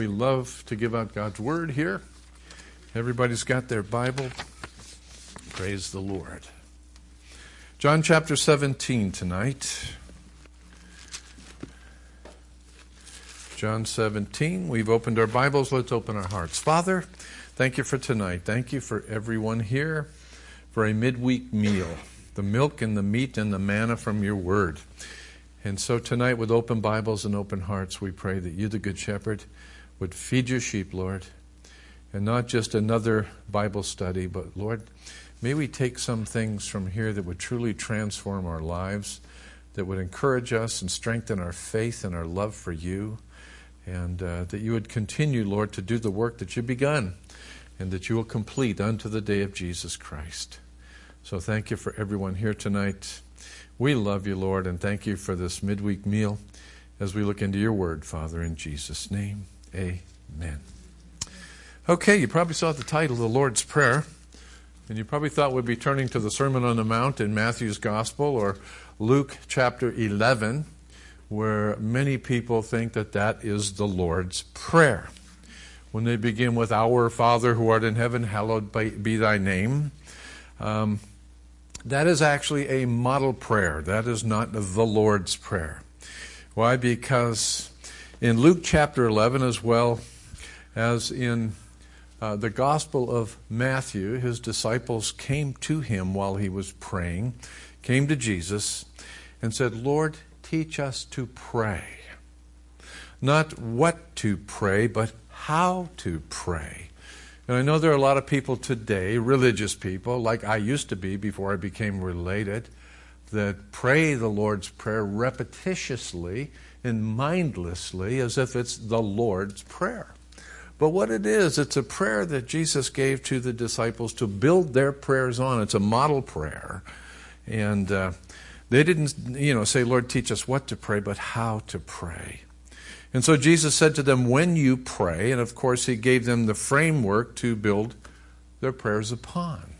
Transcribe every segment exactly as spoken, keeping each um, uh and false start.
We love to give out God's Word here. Everybody's got their Bible. Praise the Lord. John chapter seventeen tonight. John seventeen. We've opened our Bibles. Let's open our hearts. Father, thank you for tonight. Thank you for everyone here for a midweek meal. The milk and the meat and the manna from your Word. And so tonight, with open Bibles and open hearts, we pray that you, the Good Shepherd, would feed your sheep, Lord, and not just another Bible study, but, Lord, may we take some things from here that would truly transform our lives, that would encourage us and strengthen our faith and our love for you, and uh, that you would continue, Lord, to do the work that you've begun, and that you will complete unto the day of Jesus Christ. So thank you for everyone here tonight. We love you, Lord, and thank you for this midweek meal as we look into your word, Father, in Jesus' name. Amen. Okay, you probably saw the title, The Lord's Prayer, and you probably thought we'd be turning to the Sermon on the Mount in Matthew's Gospel or Luke chapter eleven, where many people think that that is the Lord's Prayer. When they begin with, Our Father who art in heaven, hallowed be thy name. Um, that is actually a model prayer. That is not the Lord's Prayer. Why? Because in Luke chapter eleven, as well as in uh, the Gospel of Matthew, his disciples came to him while he was praying, came to Jesus and said, Lord, teach us to pray. Not what to pray, but how to pray. And I know there are a lot of people today, religious people, like I used to be before I became related, that pray the Lord's Prayer repetitiously and mindlessly as if it's the Lord's Prayer. But what it is, it's a prayer that Jesus gave to the disciples to build their prayers on. It's a model prayer. And uh, they didn't, you know, say, Lord, teach us what to pray, but how to pray. And so Jesus said to them, when you pray, and of course he gave them the framework to build their prayers upon.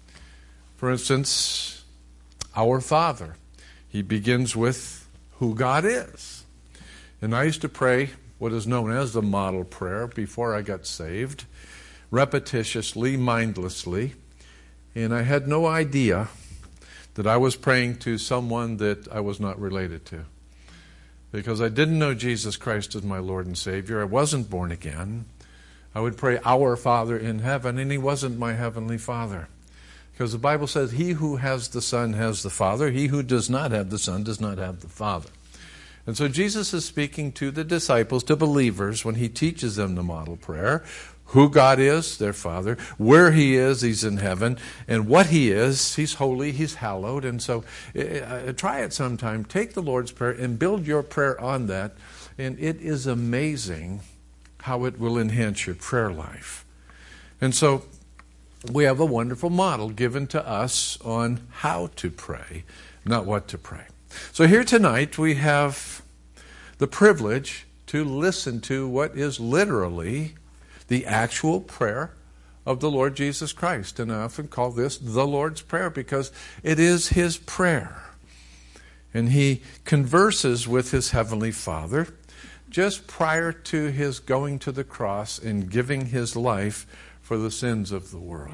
For instance, Our Father. He begins with who God is. And I used to pray what is known as the model prayer before I got saved, repetitiously, mindlessly, and I had no idea that I was praying to someone that I was not related to. Because I didn't know Jesus Christ as my Lord and Savior. I wasn't born again. I would pray, Our Father in heaven, and he wasn't my heavenly Father. Because the Bible says, he who has the Son has the Father. He who does not have the Son does not have the Father. And so Jesus is speaking to the disciples, to believers, when he teaches them the model prayer, who God is, their Father, where he is, he's in heaven, and what he is, he's holy, he's hallowed. And so uh, try it sometime. Take the Lord's Prayer and build your prayer on that, and it is amazing how it will enhance your prayer life. And so we have a wonderful model given to us on how to pray, not what to pray. So here tonight we have the privilege to listen to what is literally the actual prayer of the Lord Jesus Christ. And I often call this the Lord's Prayer because it is his prayer. And he converses with his heavenly Father just prior to his going to the cross and giving his life for the sins of the world.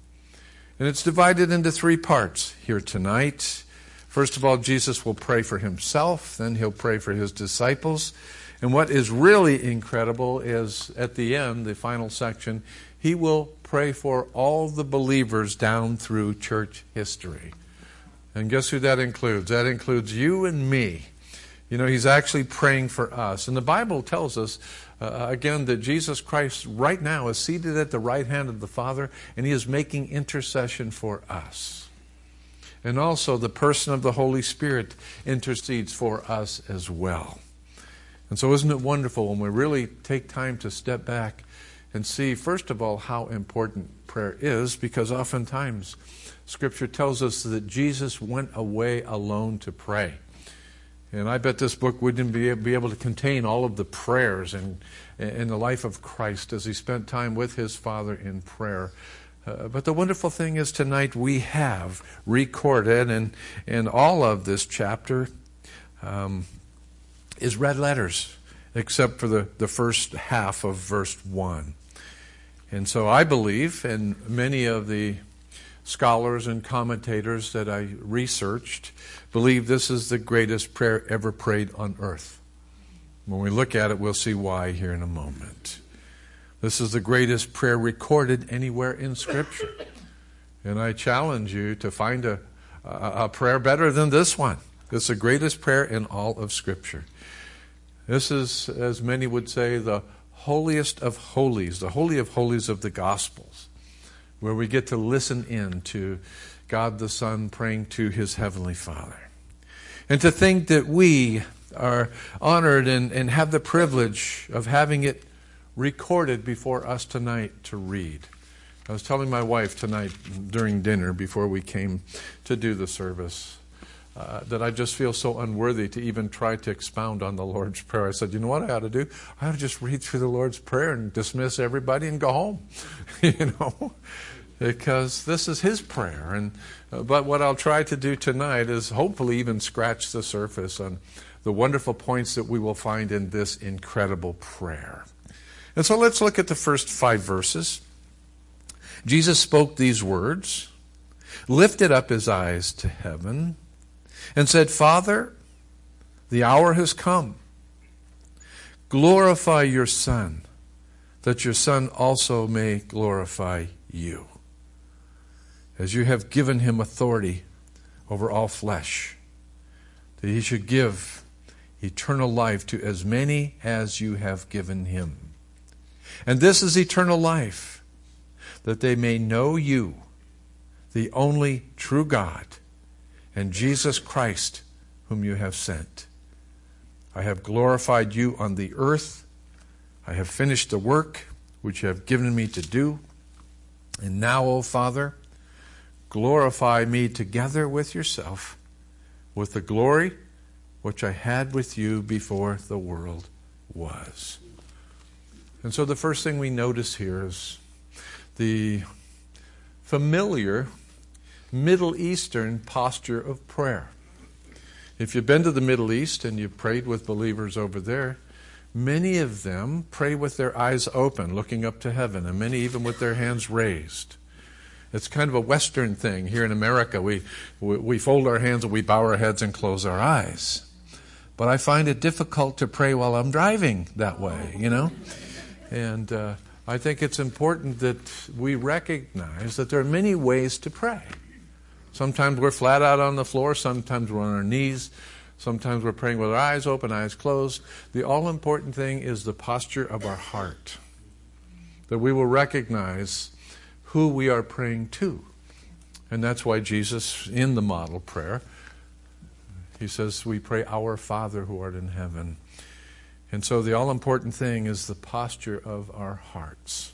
And it's divided into three parts here tonight. First of all, Jesus will pray for himself, then he'll pray for his disciples. And what is really incredible is at the end, the final section, he will pray for all the believers down through church history. And guess who that includes? That includes you and me. You know, he's actually praying for us. And the Bible tells us, uh, again, that Jesus Christ right now is seated at the right hand of the Father, and he is making intercession for us. And also the person of the Holy Spirit intercedes for us as well. And so isn't it wonderful when we really take time to step back and see, first of all, how important prayer is, because oftentimes Scripture tells us that Jesus went away alone to pray. And I bet this book wouldn't be able to contain all of the prayers in, in the life of Christ as he spent time with his Father in prayer. Uh, but the wonderful thing is tonight we have recorded, and, and all of this chapter um, is red letters. except for the, the first half of verse one. And so I believe, and many of the scholars and commentators that I researched believe this is the greatest prayer ever prayed on earth. When we look at it, we'll see why here in a moment. This is the greatest prayer recorded anywhere in Scripture. And I challenge you to find a, a, a prayer better than this one. This is the greatest prayer in all of Scripture. This is, as many would say, the holiest of holies, the holy of holies of the Gospels, where we get to listen in to God the Son praying to His Heavenly Father. And to think that we are honored and, and have the privilege of having it recorded before us tonight to read. I was telling my wife tonight during dinner before we came to do the service uh, that I just feel so unworthy to even try to expound on the Lord's Prayer. I said, you know what I ought to do? I ought to just read through the Lord's Prayer and dismiss everybody and go home. you know, because this is His prayer. And uh, but what I'll try to do tonight is hopefully even scratch the surface on the wonderful points that we will find in this incredible prayer. And so let's look at the first five verses. Jesus spoke these words, lifted up His eyes to heaven, and said, Father, the hour has come. Glorify your Son, that your Son also may glorify you, as you have given Him authority over all flesh, that He should give eternal life to as many as you have given Him. And this is eternal life, that they may know you, the only true God, and Jesus Christ, whom you have sent. I have glorified you on the earth. I have finished the work which you have given me to do. And now, O Father, glorify me together with yourself, with the glory which I had with you before the world was. And so the first thing we notice here is the familiar Middle Eastern posture of prayer. If you've been to the Middle East and you've prayed with believers over there, many of them pray with their eyes open, looking up to heaven, and many even with their hands raised. It's kind of a Western thing. Here in America, we, we, we fold our hands and we bow our heads and close our eyes. But I find it difficult to pray while I'm driving that way, you know? And uh, I think it's important that we recognize that there are many ways to pray. Sometimes we're flat out on the floor. Sometimes we're on our knees. Sometimes we're praying with our eyes open, eyes closed. The all-important thing is the posture of our heart, that we will recognize who we are praying to. And that's why Jesus, in the model prayer, He says we pray, Our Father who art in heaven. And so the all-important thing is the posture of our hearts.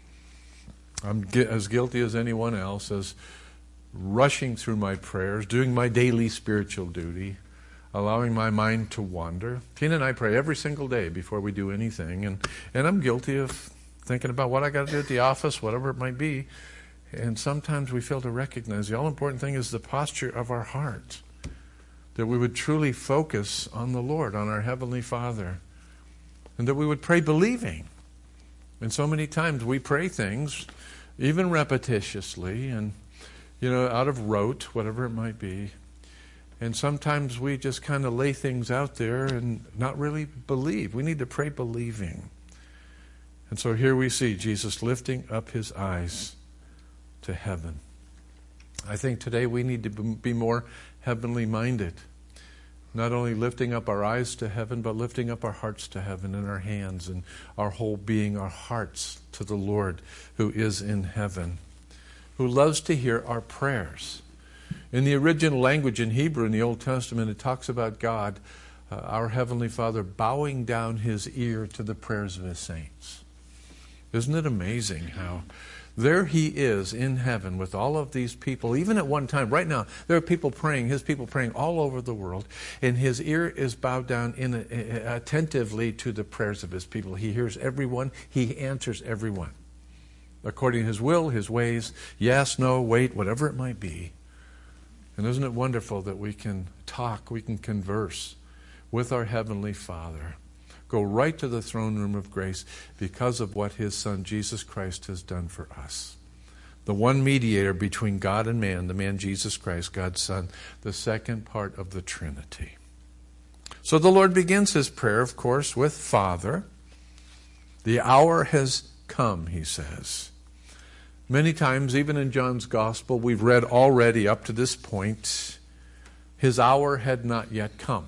I'm as guilty as anyone else as rushing through my prayers, doing my daily spiritual duty, allowing my mind to wander. Tina and I pray every single day before we do anything, and, and I'm guilty of thinking about what I got to do at the office, whatever it might be. And sometimes we fail to recognize the all-important thing is the posture of our heart, that we would truly focus on the Lord, on our Heavenly Father, and that we would pray believing. And so many times we pray things, even repetitiously, and, you know, out of rote, whatever it might be. And sometimes we just kind of lay things out there and not really believe. We need to pray believing. And so here we see Jesus lifting up His eyes to heaven. I think today we need to be more heavenly minded. Not only lifting up our eyes to heaven, but lifting up our hearts to heaven, and our hands and our whole being, our hearts to the Lord who is in heaven, who loves to hear our prayers. In the original language in Hebrew in the Old Testament, it talks about God, uh, our Heavenly Father, bowing down His ear to the prayers of His saints. Isn't it amazing how there He is in heaven with all of these people, even at one time. Right now, there are people praying, His people praying all over the world, and His ear is bowed down in a, attentively to the prayers of His people. He hears everyone. He answers everyone according to His will, His ways, yes, no, wait, whatever it might be. And isn't it wonderful that we can talk, we can converse with our Heavenly Father, go right to the throne room of grace because of what his Son, Jesus Christ, has done for us. The one mediator between God and man, the man Jesus Christ, God's Son, the second part of the Trinity. So the Lord begins his prayer, of course, with Father. The hour has come, he says. Many times, even in John's Gospel, we've read already up to this point, his hour had not yet come.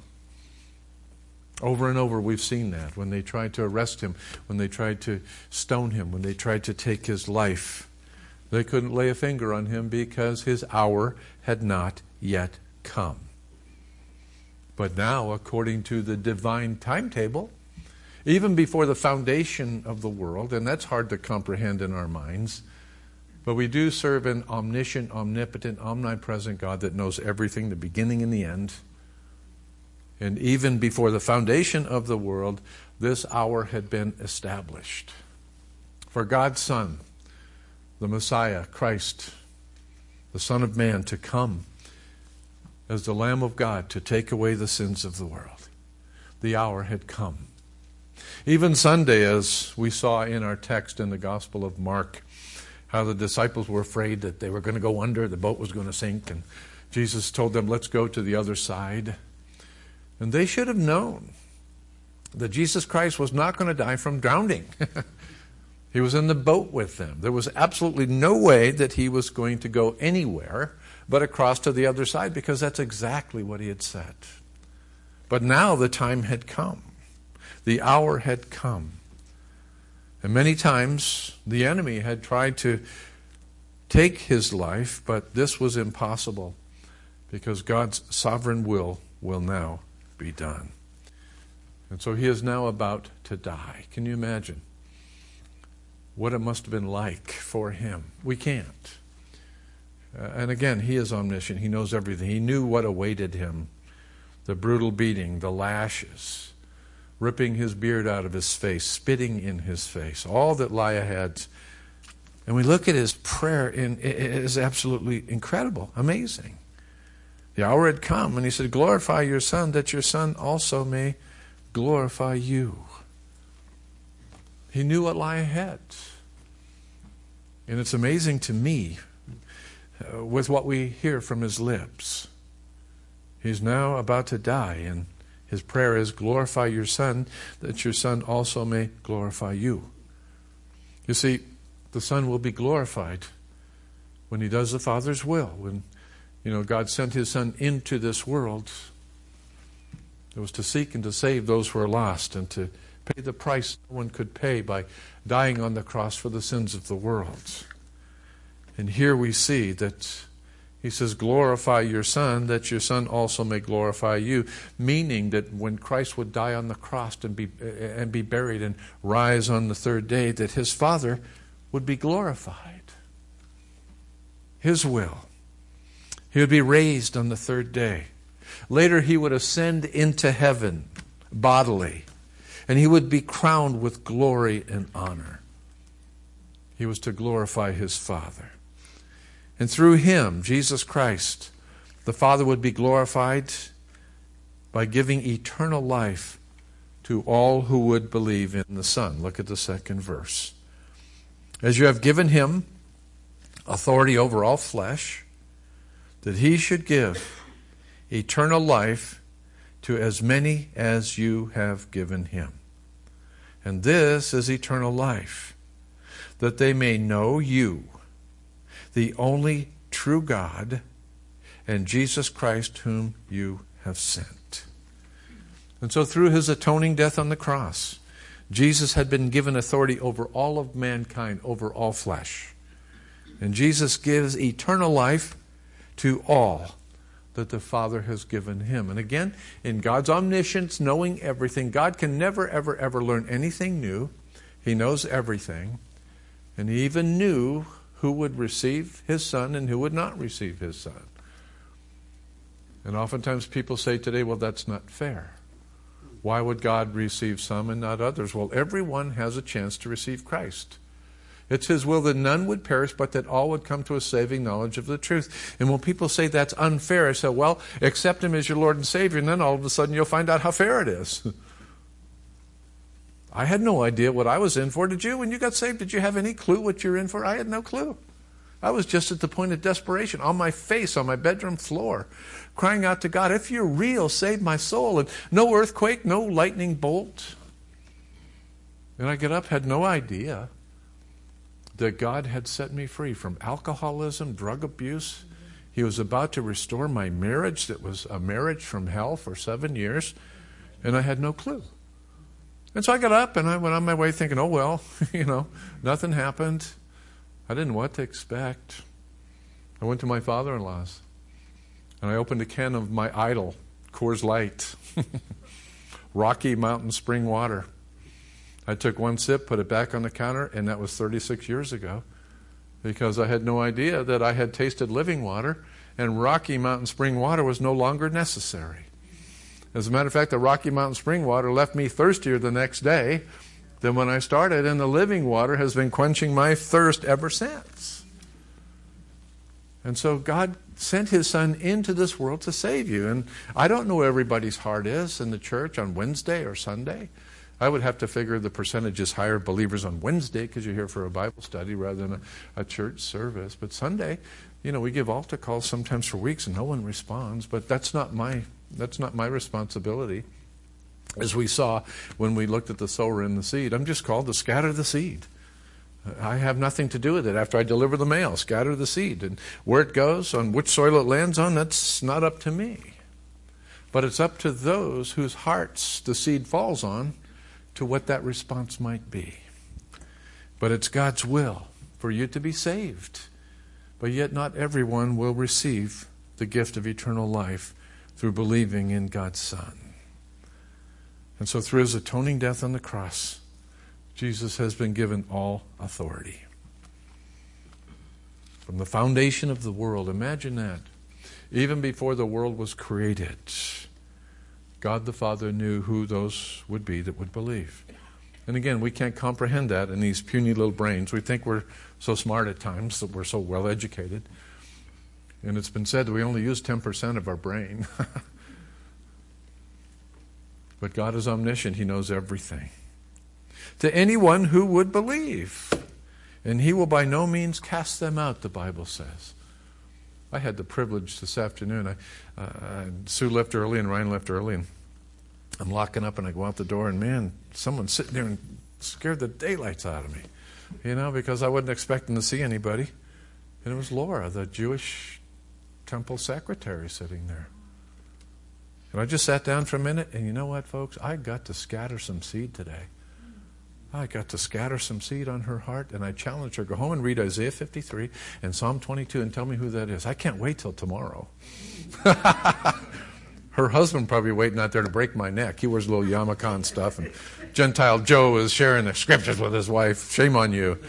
Over and over we've seen that when they tried to arrest him, when they tried to stone him, when they tried to take his life. They couldn't lay a finger on him because his hour had not yet come. But now, according to the divine timetable, even before the foundation of the world, and that's hard to comprehend in our minds, but we do serve an omniscient, omnipotent, omnipresent God that knows everything, the beginning and the end. And even before the foundation of the world, this hour had been established. For God's Son, the Messiah, Christ, the Son of Man, to come as the Lamb of God to take away the sins of the world. The hour had come. Even Sunday, as we saw in our text in the Gospel of Mark, how the disciples were afraid that they were going to go under, the boat was going to sink, and Jesus told them, let's go to the other side. And they should have known that Jesus Christ was not going to die from drowning. He was in the boat with them. There was absolutely no way that he was going to go anywhere but across to the other side, because that's exactly what he had said. But now the time had come. The hour had come. And many times the enemy had tried to take his life, but this was impossible because God's sovereign will will now be done. And so he is now about to die. Can you imagine what it must have been like for him? We can't. Uh, and again, he is omniscient. He knows everything. He knew what awaited him. The brutal beating, the lashes, ripping his beard out of his face, spitting in his face, all that lie ahead. And we look at his prayer, and it is absolutely incredible, amazing. The hour had come, and he said, glorify your Son, that your Son also may glorify you. He knew what lay ahead. And it's amazing to me uh, with what we hear from his lips. He's now about to die, and his prayer is, glorify your Son, that your Son also may glorify you. You see, the Son will be glorified when he does the Father's will. When, you know, God sent his Son into this world, it was to seek and to save those who are lost, and to pay the price no one could pay by dying on the cross for the sins of the world. And here we see that he says, glorify your Son, that your Son also may glorify you, meaning that when Christ would die on the cross and be and be buried and rise on the third day, that his Father would be glorified. His will. He would be raised on the third day. Later he would ascend into heaven bodily, and he would be crowned with glory and honor. He was to glorify his Father. And through him, Jesus Christ, the Father would be glorified by giving eternal life to all who would believe in the Son. Look at the second verse. As you have given him authority over all flesh, that he should give eternal life to as many as you have given him. And this is eternal life, that they may know you, the only true God, and Jesus Christ whom you have sent. And so through his atoning death on the cross, Jesus had been given authority over all of mankind, over all flesh. And Jesus gives eternal life to all that the Father has given him. And again, in God's omniscience, knowing everything, God can never, ever, ever learn anything new. He knows everything. And he even knew who would receive his Son and who would not receive his Son. And oftentimes people say today, well, that's not fair. Why would God receive some and not others? Well, everyone has a chance to receive Christ. It's his will that none would perish, but that all would come to a saving knowledge of the truth. And when people say that's unfair, I say, well, accept him as your Lord and Savior, and then all of a sudden you'll find out how fair it is. I had no idea what I was in for. Did you? When you got saved, did you have any clue what you're in for? I had no clue. I was just at the point of desperation, on my face, on my bedroom floor, crying out to God, if you're real, save my soul. And no earthquake, no lightning bolt. And I get up, had no idea that God had set me free from alcoholism, drug abuse. He was about to restore my marriage that was a marriage from hell for seven years, and I had no clue. And so I got up and I went on my way thinking, oh, well, you know, nothing happened. I didn't know what to expect. I went to my father-in-law's and I opened a can of my idol, Coors Light, Rocky Mountain spring water. I took one sip, put it back on the counter, and that was thirty-six years ago because I had no idea that I had tasted living water and Rocky Mountain spring water was no longer necessary. As a matter of fact, the Rocky Mountain spring water left me thirstier the next day than when I started, and the living water has been quenching my thirst ever since. And so God sent His Son into this world to save you. And I don't know where everybody's heart is in the church on Wednesday or Sunday. I would have to figure the percentage is higher believers on Wednesday because you're here for a Bible study rather than a, a church service. But Sunday, you know, we give altar calls sometimes for weeks and no one responds. But that's not my that's not my responsibility. As we saw when we looked at the sower and the seed, I'm just called to scatter the seed. I have nothing to do with it. After I deliver the mail, scatter the seed. And where it goes, on which soil it lands on, that's not up to me. But it's up to those whose hearts the seed falls on to what that response might be. But it's God's will for you to be saved. But yet not everyone will receive the gift of eternal life through believing in God's Son. And so through His atoning death on the cross, Jesus has been given all authority. From the foundation of the world, imagine that. Even before the world was created, God the Father knew who those would be that would believe. And again, we can't comprehend that in these puny little brains. We think we're so smart at times, that we're so well educated. And it's been said that we only use ten percent of our brain. But God is omniscient. He knows everything. To anyone who would believe. And He will by no means cast them out, the Bible says. I had the privilege this afternoon. I, uh, Sue left early and Ryan left early. And I'm locking up and I go out the door. And man, someone's sitting there and scared the daylights out of me. You know, because I wasn't expecting to see anybody. And it was Laura, the Jewish temple secretary, sitting there. And I just sat down for a minute, and you know what, folks? I got to scatter some seed today. I got to scatter some seed on her heart, and I challenged her, go home and read Isaiah fifty-three and Psalm twenty-two and tell me who that is. I can't wait till tomorrow. Her husband probably waiting out there to break my neck. He wears a little yarmulke stuff, and Gentile Joe is sharing the scriptures with his wife. Shame on you.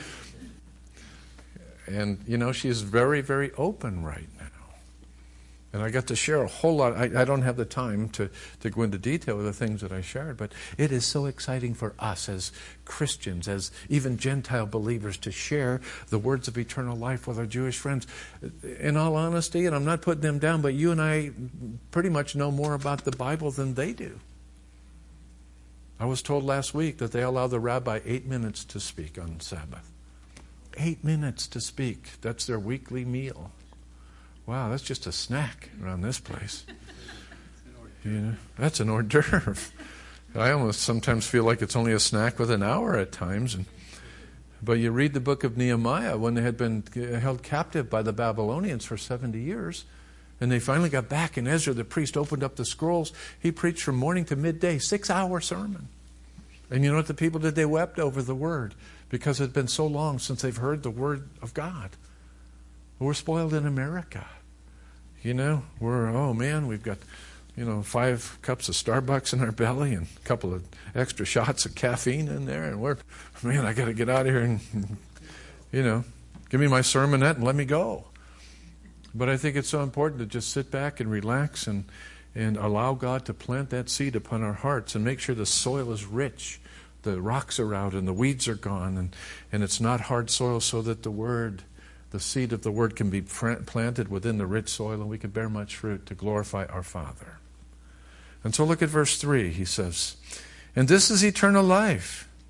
And, you know, she's very, very open right now. And I got to share a whole lot. I, I don't have the time to, to go into detail with the things that I shared, but it is so exciting for us as Christians, as even Gentile believers, to share the words of eternal life with our Jewish friends. In all honesty, and I'm not putting them down, but you and I pretty much know more about the Bible than they do. I was told last week that they allow the rabbi eight minutes to speak on Sabbath. Eight minutes to speak. That's their weekly meal. Wow, that's just a snack around this place. You know, that's an hors d'oeuvre. I almost sometimes feel like it's only a snack with an hour at times. And, but you read the book of Nehemiah when they had been held captive by the Babylonians for seventy years. And they finally got back, and Ezra, the priest, opened up the scrolls. He preached from morning to midday, six-hour sermon. And you know what the people did? They wept over the word because it had been so long since they've heard the word of God. We're spoiled in America. You know, we're, oh man, we've got, you know, five cups of Starbucks in our belly and a couple of extra shots of caffeine in there. And we're, man, I got to get out of here and, you know, give me my sermonette and let me go. But I think it's so important to just sit back and relax and, and allow God to plant that seed upon our hearts and make sure the soil is rich. The rocks are out and the weeds are gone and, and it's not hard soil so that the word, the seed of the word can be planted within the rich soil and we can bear much fruit to glorify our Father. And so look at verse three. He says, and this is eternal life,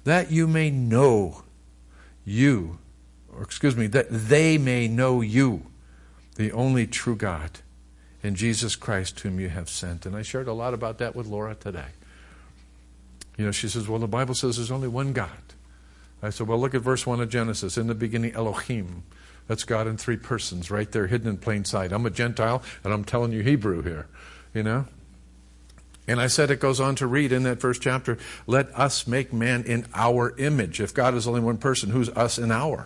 that you may know you, or excuse me, that they may know you, the only true God, and Jesus Christ whom you have sent. And I shared a lot about that with Laura today. You know, she says, well, the Bible says there's only one God. I said, well, look at verse one of Genesis. In the beginning, Elohim. That's God in three persons right there, hidden in plain sight. I'm a Gentile, and I'm telling you Hebrew here, you know. And I said it goes on to read in that first chapter, let us make man in our image. If God is only one person, who's us in our?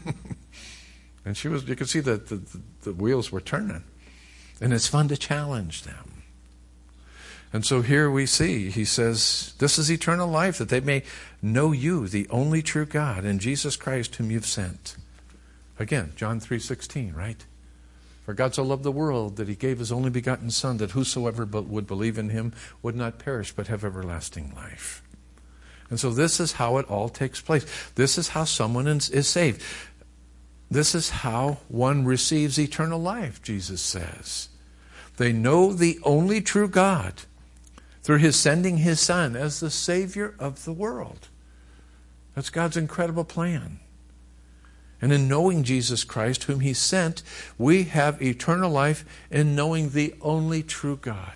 And she was, you could see that the, the, the wheels were turning. And it's fun to challenge them. And so here we see, he says, this is eternal life, that they may know you, the only true God, and Jesus Christ whom you've sent. Again, John three sixteen, right? For God so loved the world that he gave his only begotten Son, that whosoever would believe in him would not perish but have everlasting life. And so this is how it all takes place. This is how someone is saved. This is how one receives eternal life, Jesus says. They know the only true God through his sending his Son as the Savior of the world. That's God's incredible plan. And in knowing Jesus Christ, whom he sent, we have eternal life in knowing the only true God.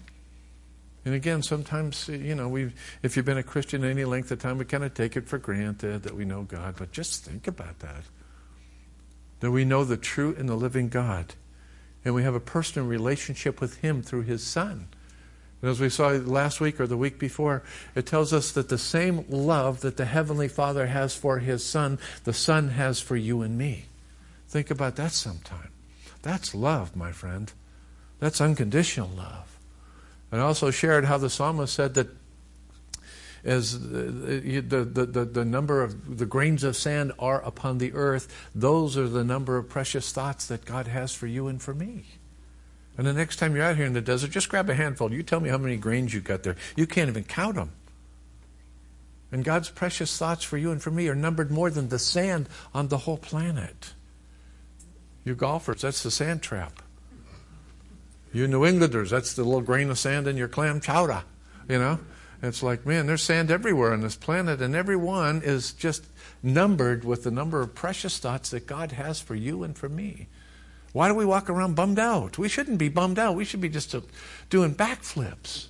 And again, sometimes, you know, we if you've been a Christian any length of time, we kind of take it for granted that we know God. But just think about that. That we know the true and the living God. And we have a personal relationship with him through his Son. And as we saw last week or the week before, it tells us that the same love that the Heavenly Father has for his Son, the Son has for you and me. Think about that sometime. That's love, my friend. That's unconditional love. And I also shared how the psalmist said that as the, the, the, the number of the grains of sand are upon the earth, those are the number of precious thoughts that God has for you and for me. And the next time you're out here in the desert, just grab a handful. You tell me how many grains you got there. You can't even count them. And God's precious thoughts for you and for me are numbered more than the sand on the whole planet. You golfers, that's the sand trap. You New Englanders, that's the little grain of sand in your clam chowder. You know? It's like, man, there's sand everywhere on this planet, and every one is just numbered with the number of precious thoughts that God has for you and for me. Why do we walk around bummed out? We shouldn't be bummed out. We should be just doing backflips.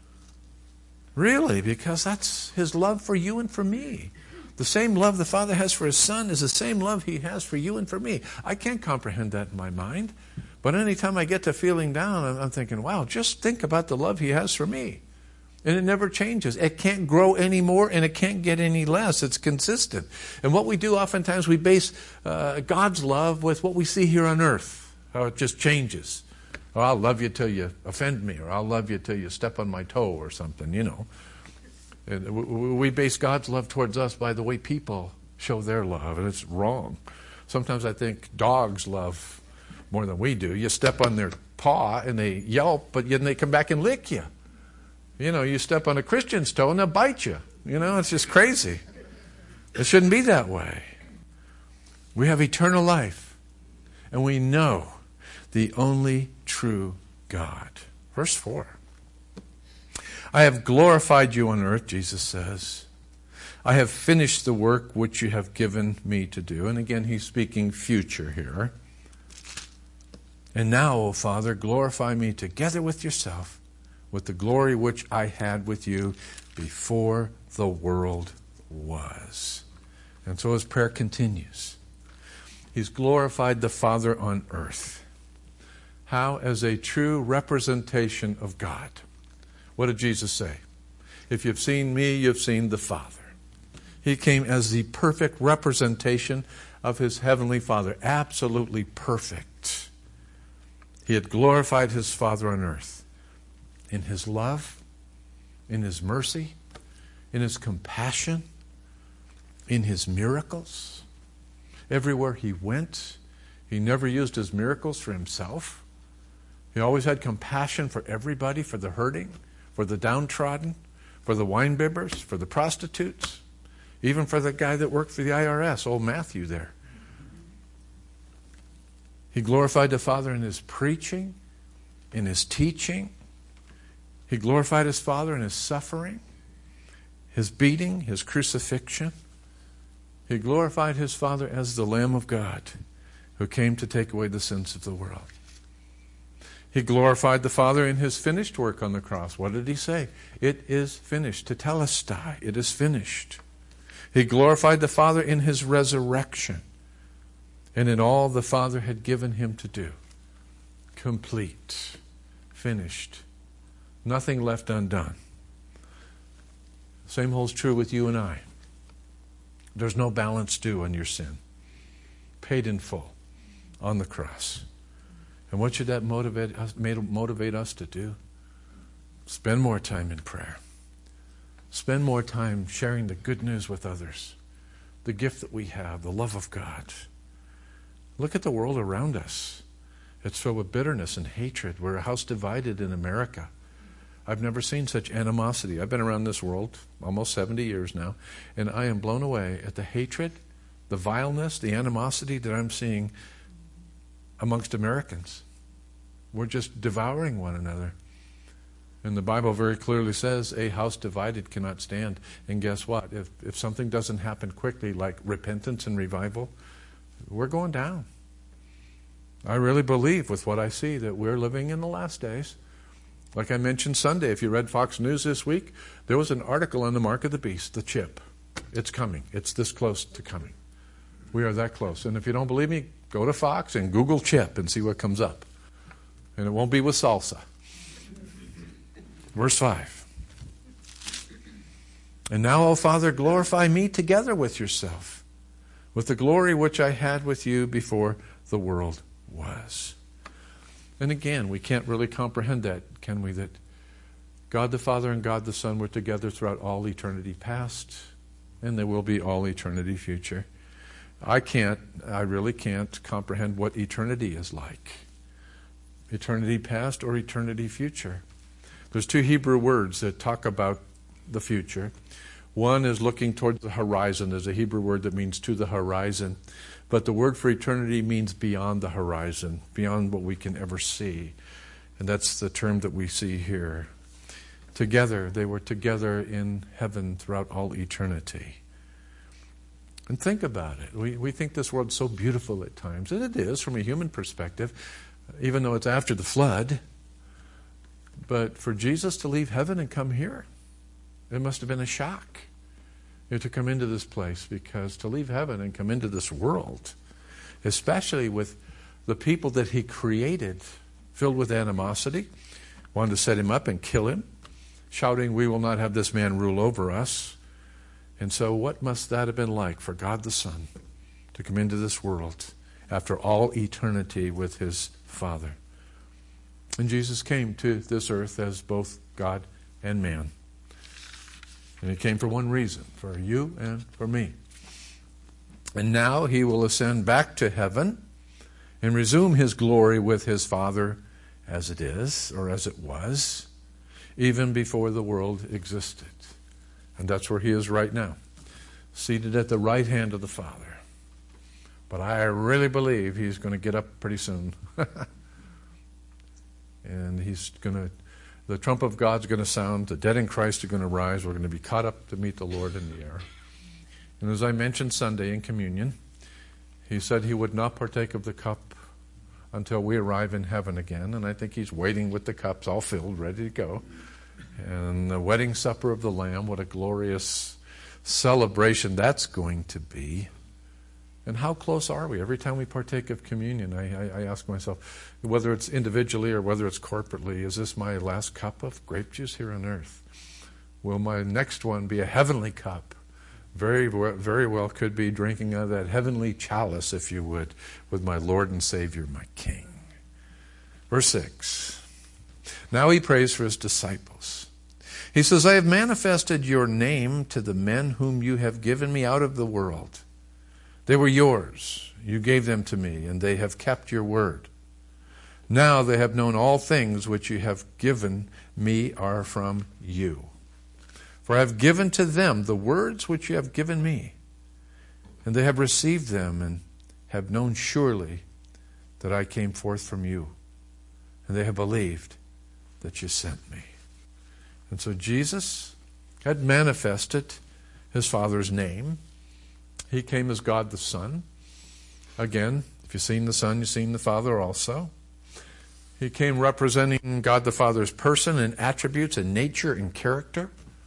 Really, because that's his love for you and for me. The same love the Father has for his Son is the same love he has for you and for me. I can't comprehend that in my mind. But anytime I get to feeling down, I'm thinking, wow, just think about the love he has for me. And it never changes. It can't grow anymore, and it can't get any less. It's consistent. And what we do oftentimes, we base uh, God's love with what we see here on earth, how it just changes. Oh, I'll love you till you offend me, or I'll love you till you step on my toe or something, you know. And we base God's love towards us by the way people show their love, and it's wrong. Sometimes I think dogs love more than we do. You step on their paw, and they yelp, but then they come back and lick you. You know, you step on a Christian's toe and they'll bite you. You know, it's just crazy. It shouldn't be that way. We have eternal life, and we know the only true God. Verse four. I have glorified you on earth, Jesus says. I have finished the work which you have given me to do. And again, he's speaking future here. And now, O Father, glorify me together with yourself, with the glory which I had with you before the world was. And so his prayer continues. He's glorified the Father on earth. How? As a true representation of God. What did Jesus say? If you've seen me, you've seen the Father. He came as the perfect representation of his heavenly Father. Absolutely perfect. He had glorified his Father on earth. In his love, in his mercy, in his compassion, in his miracles. Everywhere he went, he never used his miracles for himself. He always had compassion for everybody, for the hurting, for the downtrodden, for the wine bibbers, for the prostitutes, even for the guy that worked for the I R S, old Matthew there. He glorified the Father in his preaching, in his teaching. He glorified his Father in his suffering. his beating, his crucifixion. He glorified his Father as the Lamb of God who came to take away the sins of the world. He glorified the Father in his finished work on the cross. What did he say? It is finished. Tetelestai. It is finished. He glorified the Father in his resurrection and in all the Father had given him to do. Complete. Finished. Nothing left undone. Same holds true with you and I. There's no balance due on your sin. Paid in full on the cross. And what should that motivate us, motivate us to do? Spend more time in prayer. Spend more time sharing the good news with others. The gift that we have, the love of God. Look at the world around us. It's filled with bitterness and hatred. We're a house divided in America. I've never seen such animosity. I've been around this world almost seventy years now, and I am blown away at the hatred, the vileness, the animosity that I'm seeing amongst Americans. We're just devouring one another. And the Bible very clearly says a house divided cannot stand. And guess what? If, if something doesn't happen quickly, like repentance and revival, we're going down. I really believe with what I see that we're living in the last days. Like I mentioned Sunday, if you read Fox News this week, there was an article on the mark of the beast, the chip. It's coming. It's this close to coming. We are that close. And if you don't believe me, go to Fox and Google chip and see what comes up. And it won't be with salsa. Verse five. And now, O Father, glorify me together with yourself, with the glory which I had with you before the world was. And again, we can't really comprehend that, can we? That God the Father and God the Son were together throughout all eternity past, and there will be all eternity future. I can't, I really can't comprehend what eternity is like. Eternity past or eternity future. There's two Hebrew words that talk about the future. One is looking toward the horizon. There's a Hebrew word that means to the horizon. But the word for eternity means beyond the horizon, beyond what we can ever see. And that's the term that we see here. Together, they were together in heaven throughout all eternity. And think about it. We, we think this world's so beautiful at times, and it is from a human perspective, even though it's after the flood. But for Jesus to leave heaven and come here, it must have been a shock. You know, to come into this place, because to leave heaven and come into this world, especially with the people that he created, filled with animosity, wanted to set him up and kill him, shouting, "We will not have this man rule over us." And so what must that have been like for God the Son to come into this world after all eternity with his Father? And Jesus came to this earth as both God and man. And he came for one reason, for you and for me. And now he will ascend back to heaven and resume his glory with his Father as it is, or as it was, even before the world existed. And that's where he is right now, seated at the right hand of the Father. But I really believe he's going to get up pretty soon. And he's going to, the trump of God's going to sound, the dead in Christ are going to rise, we're going to be caught up to meet the Lord in the air. And as I mentioned Sunday in communion, he said he would not partake of the cup until we arrive in heaven again. And I think he's waiting with the cups all filled, ready to go. And the wedding supper of the Lamb, what a glorious celebration that's going to be. And how close are we? Every time we partake of communion, I, I, I ask myself, whether it's individually or whether it's corporately, is this my last cup of grape juice here on earth? Will my next one be a heavenly cup? Very, very well could be drinking out of that heavenly chalice, if you would, with my Lord and Savior, my King. Verse six. Now he prays for his disciples. He says, I have manifested your name to the men whom you have given me out of the world. They were yours. You gave them to me, and they have kept your word. Now they have known all things which you have given me are from you. For I have given to them the words which you have given me, and they have received them and have known surely that I came forth from you, and they have believed that you sent me. And so Jesus had manifested his Father's name. He came as God the Son. Again, if you've seen the Son, you've seen the Father also. He came representing God the Father's person and attributes and nature and character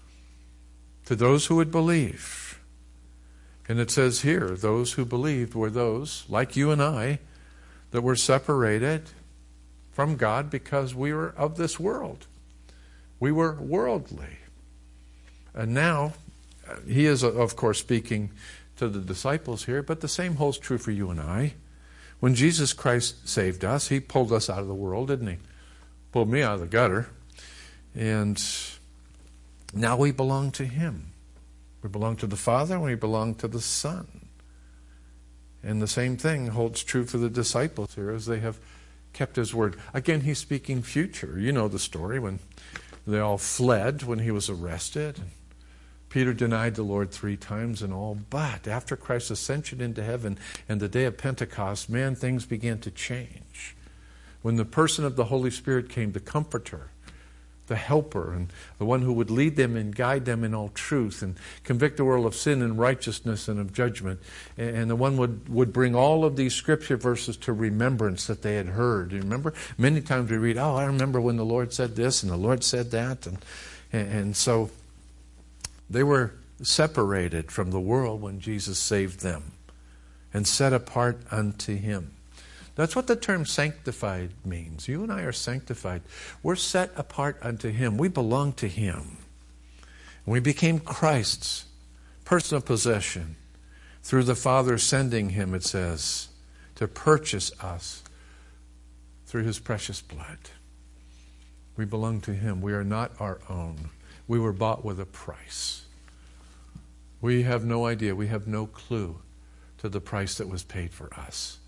to those who would believe. And it says here, those who believed were those, like you and I, that were separated from God because we were of this world. We were worldly. And now, he is, of course, speaking to the disciples here, but the same holds true for you and I. When Jesus Christ saved us, he pulled us out of the world, didn't he? Pulled me out of the gutter. And now we belong to him. We belong to the Father and we belong to the Son. And the same thing holds true for the disciples here as they have kept his word. Again, he's speaking future. You know the story when they all fled when he was arrested. Peter denied the Lord three times and all. But after Christ's ascension into heaven and the day of Pentecost, man, things began to change. When the person of the Holy Spirit came, the Comforter, the Helper, and the one who would lead them and guide them in all truth and convict the world of sin and righteousness and of judgment. And the one would, would bring all of these scripture verses to remembrance that they had heard. You remember? Many times we read, oh, I remember when the Lord said this and the Lord said that. And, and so they were separated from the world when Jesus saved them and set apart unto him. That's what the term sanctified means. You and I are sanctified. We're set apart unto him. We belong to him. And we became Christ's personal possession through the Father sending him, it says, to purchase us through his precious blood. We belong to him. We are not our own. We were bought with a price. We have no idea. We have no clue to the price that was paid for us.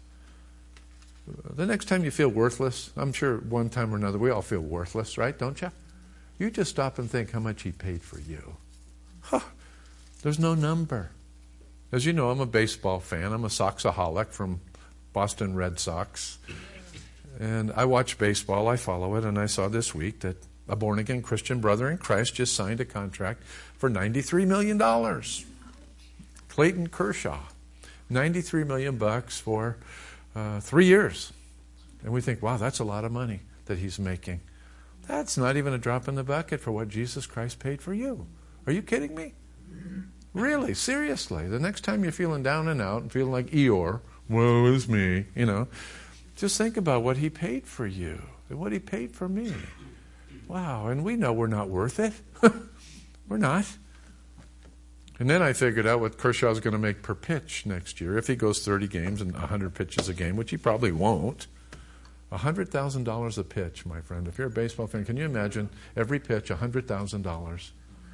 The next time you feel worthless, I'm sure one time or another we all feel worthless, right? Don't you? You just stop and think how much he paid for you. Huh. There's no number. As you know, I'm a baseball fan. I'm a Soxaholic from Boston Red Sox. And I watch baseball. I follow it. And I saw this week that a born-again Christian brother in Christ just signed a contract for ninety-three million dollars. Clayton Kershaw. ninety-three million dollars bucks for uh, three years. And we think, wow, that's a lot of money that he's making. That's not even a drop in the bucket for what Jesus Christ paid for you. Are you kidding me? Really, seriously. The next time you're feeling down and out and feeling like Eeyore, woe is me, you know, just think about what he paid for you and what he paid for me. Wow, and we know we're not worth it. We're not. And then I figured out what Kershaw's going to make per pitch next year. If he goes thirty games and one hundred pitches a game, which he probably won't, one hundred thousand dollars a pitch, my friend. If you're a baseball fan, can you imagine every pitch, one hundred thousand dollars?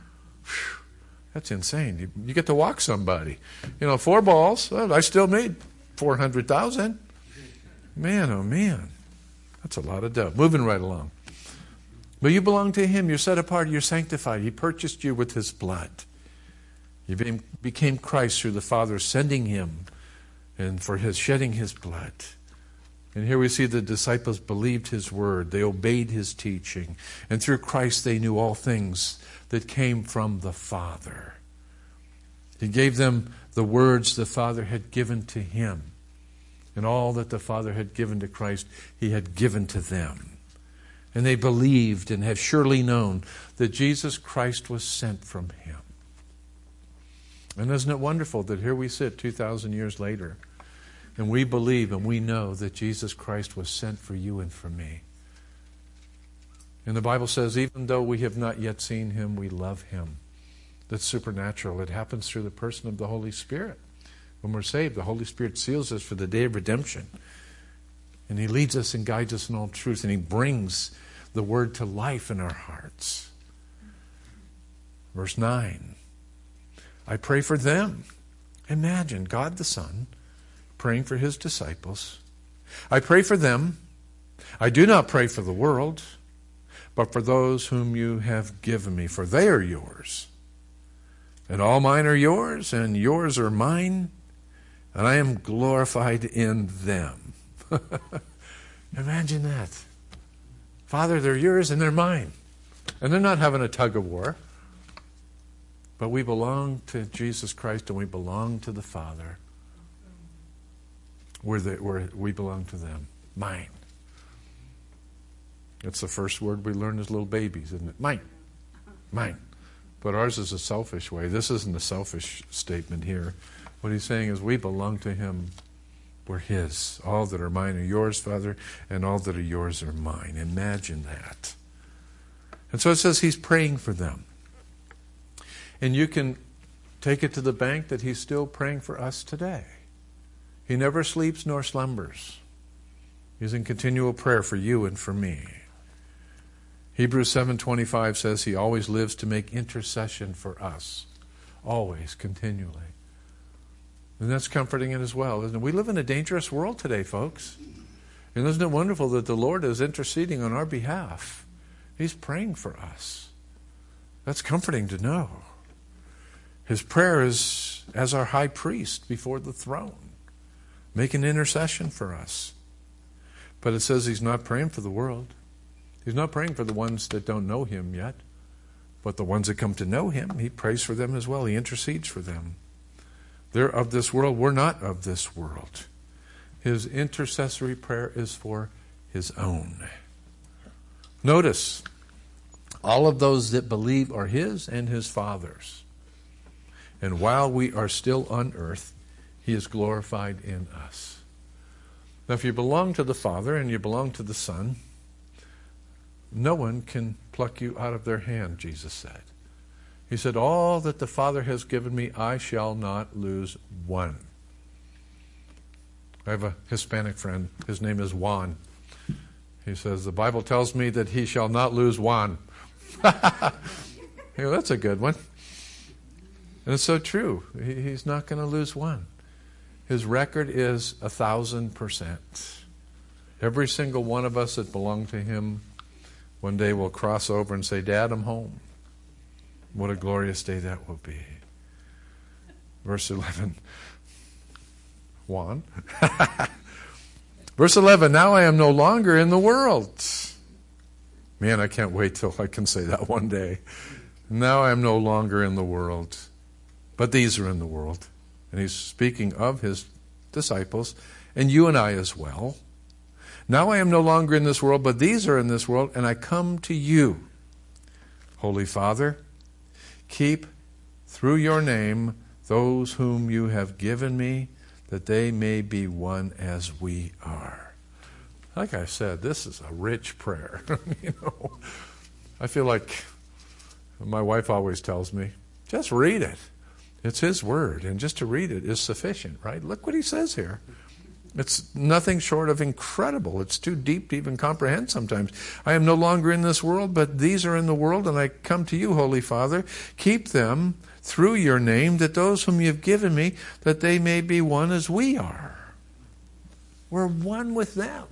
That's insane. You, you get to walk somebody. You know, four balls, well, I still made four hundred thousand dollars. Man, oh man. That's a lot of dough. Moving right along. But you belong to him. You're set apart. You're sanctified. He purchased you with his blood. You became Christ through the Father sending him and for his shedding his blood. And here we see the disciples believed his word. They obeyed his teaching. And through Christ they knew all things that came from the Father. He gave them the words the Father had given to him. And all that the Father had given to Christ, he had given to them. And they believed and have surely known that Jesus Christ was sent from him. And isn't it wonderful that here we sit two thousand years later and we believe and we know that Jesus Christ was sent for you and for me. And the Bible says even though we have not yet seen him, we love him. That's supernatural. It happens through the person of the Holy Spirit. When we're saved, the Holy Spirit seals us for the day of redemption. And he leads us and guides us in all truth. And he brings the word to life in our hearts. Verse nine. I pray for them. Imagine God the Son praying for his disciples. I pray for them. I do not pray for the world, but for those whom you have given me, for they are yours. And all mine are yours, and yours are mine, and I am glorified in them. Imagine that. Father, they're yours and they're mine. And they're not having a tug of war. But we belong to Jesus Christ and we belong to the Father. We're the, we're, we belong to them. Mine. It's the first word we learn as little babies, isn't it? Mine. Mine. But ours is a selfish way. This isn't a selfish statement here. What he's saying is we belong to him. We're his. All that are mine are yours, Father, and all that are yours are mine. Imagine that. And so it says he's praying for them. And you can take it to the bank that he's still praying for us today. He never sleeps nor slumbers. He's in continual prayer for you and for me. Hebrews seven twenty-five says he always lives to make intercession for us. Always, continually. And that's comforting as well, isn't it? We live in a dangerous world today, folks. And isn't it wonderful that the Lord is interceding on our behalf? He's praying for us. That's comforting to know. His prayer is as our high priest before the throne, making intercession for us. But it says he's not praying for the world. He's not praying for the ones that don't know him yet. But the ones that come to know him, he prays for them as well. He intercedes for them. They're of this world. We're not of this world. His intercessory prayer is for his own. Notice, all of those that believe are his and his Father's. And while we are still on earth, he is glorified in us. Now, if you belong to the Father and you belong to the Son, no one can pluck you out of their hand, Jesus said. He said, all that the Father has given me, I shall not lose one. I have a Hispanic friend. His name is Juan. He says, the Bible tells me that he shall not lose one. Yeah, that's a good one. And it's so true. He, he's not going to lose one. His record is a thousand percent. Every single one of us that belong to him one day will cross over and say, Dad, I'm home. What a glorious day that will be. Verse eleven. Juan. Verse eleven, now I am no longer in the world. Man, I can't wait till I can say that one day. Now I am no longer in the world, but these are in the world. And he's speaking of his disciples, and you and I as well. Now I am no longer in this world, but these are in this world, and I come to you. Holy Father, keep through your name those whom you have given me, that they may be one as we are. Like I said, this is a rich prayer. You know, I feel like my wife always tells me, just read it. It's his word, and just to read it is sufficient, right? Look what he says here. It's nothing short of incredible. It's too deep to even comprehend sometimes. I am no longer in this world, but these are in the world, and I come to you, Holy Father. Keep them through your name, that those whom you have given me, that they may be one as we are. We're one with them.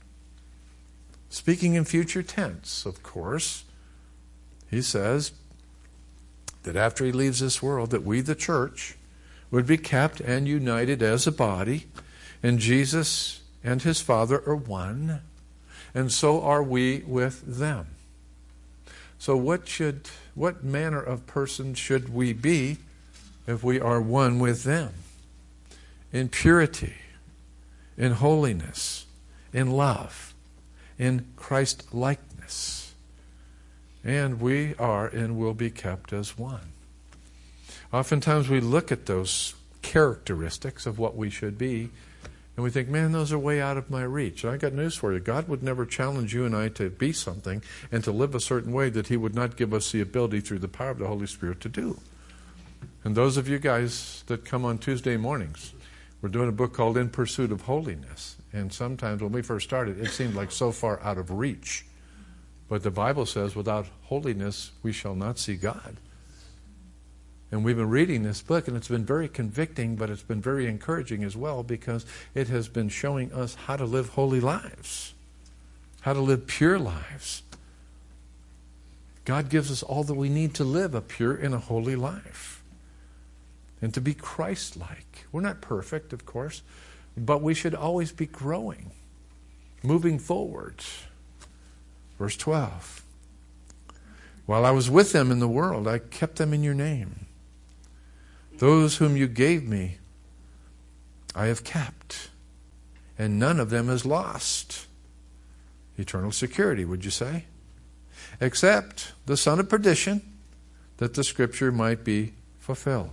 Speaking in future tense, of course, he says that after he leaves this world, that we, the church, would be kept and united as a body. And Jesus and his Father are one, and so are we with them. So what should, what manner of person should we be if we are one with them? In purity, in holiness, in love, in Christ-likeness. And we are and will be kept as one. Oftentimes we look at those characteristics of what we should be, and we think, man, those are way out of my reach. And I got news for you. God would never challenge you and I to be something and to live a certain way that he would not give us the ability through the power of the Holy Spirit to do. And those of you guys that come on Tuesday mornings, we're doing a book called In Pursuit of Holiness. And sometimes when we first started, it seemed like so far out of reach. But the Bible says, without holiness, we shall not see God. And we've been reading this book, and it's been very convicting, but it's been very encouraging as well, because it has been showing us how to live holy lives, how to live pure lives. God gives us all that we need to live a pure and a holy life, and to be Christ-like. We're not perfect, of course, but we should always be growing, moving forward. Verse twelve. While I was with them in the world, I kept them in your name. Those whom you gave me, I have kept, and none of them is lost. Eternal security, would you say? Except the son of perdition, that the scripture might be fulfilled.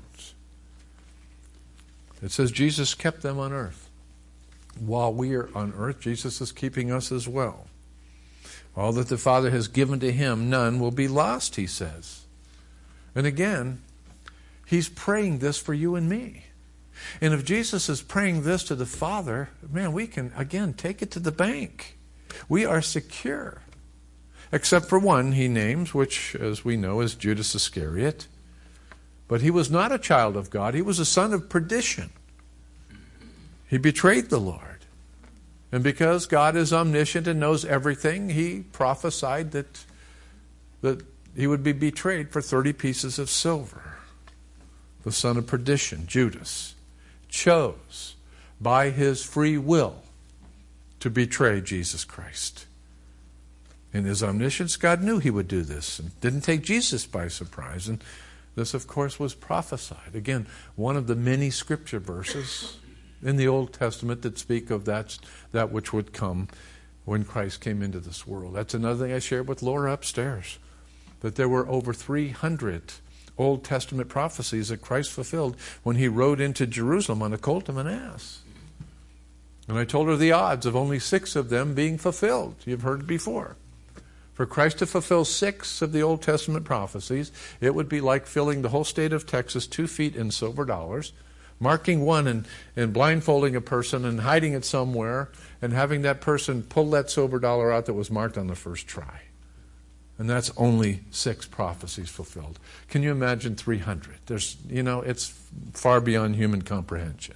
It says Jesus kept them on earth. While we are on earth, Jesus is keeping us as well. All that the Father has given to him, none will be lost, he says. And again, he's praying this for you and me. And if Jesus is praying this to the Father, man, we can, again, take it to the bank. We are secure. Except for one he names, which, as we know, is Judas Iscariot. But he was not a child of God. He was a son of perdition. He betrayed the Lord. And because God is omniscient and knows everything, he prophesied that, that he would be betrayed for thirty pieces of silver. The son of perdition, Judas, chose by his free will to betray Jesus Christ. In his omniscience, God knew he would do this and didn't take Jesus by surprise. And this, of course, was prophesied. Again, one of the many scripture verses in the Old Testament that speak of that, that which would come when Christ came into this world. That's another thing I shared with Laura upstairs, that there were over three hundred Old Testament prophecies that Christ fulfilled when he rode into Jerusalem on a colt of an ass. And I told her the odds of only six of them being fulfilled. You've heard it before. For Christ to fulfill six of the Old Testament prophecies, it would be like filling the whole state of Texas two feet in silver dollars, marking one and, and blindfolding a person and hiding it somewhere and having that person pull that silver dollar out that was marked on the first try. And that's only six prophecies fulfilled. Can you imagine three hundred? There's, you know, it's far beyond human comprehension.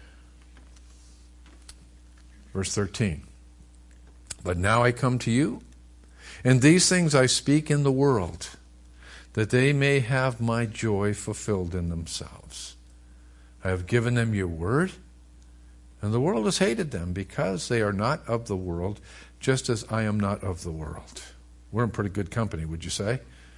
Verse thirteen. But now I come to you, and these things I speak in the world, that they may have my joy fulfilled in themselves. I have given them your word, and the world has hated them because they are not of the world, just as I am not of the world. We're in pretty good company, would you say?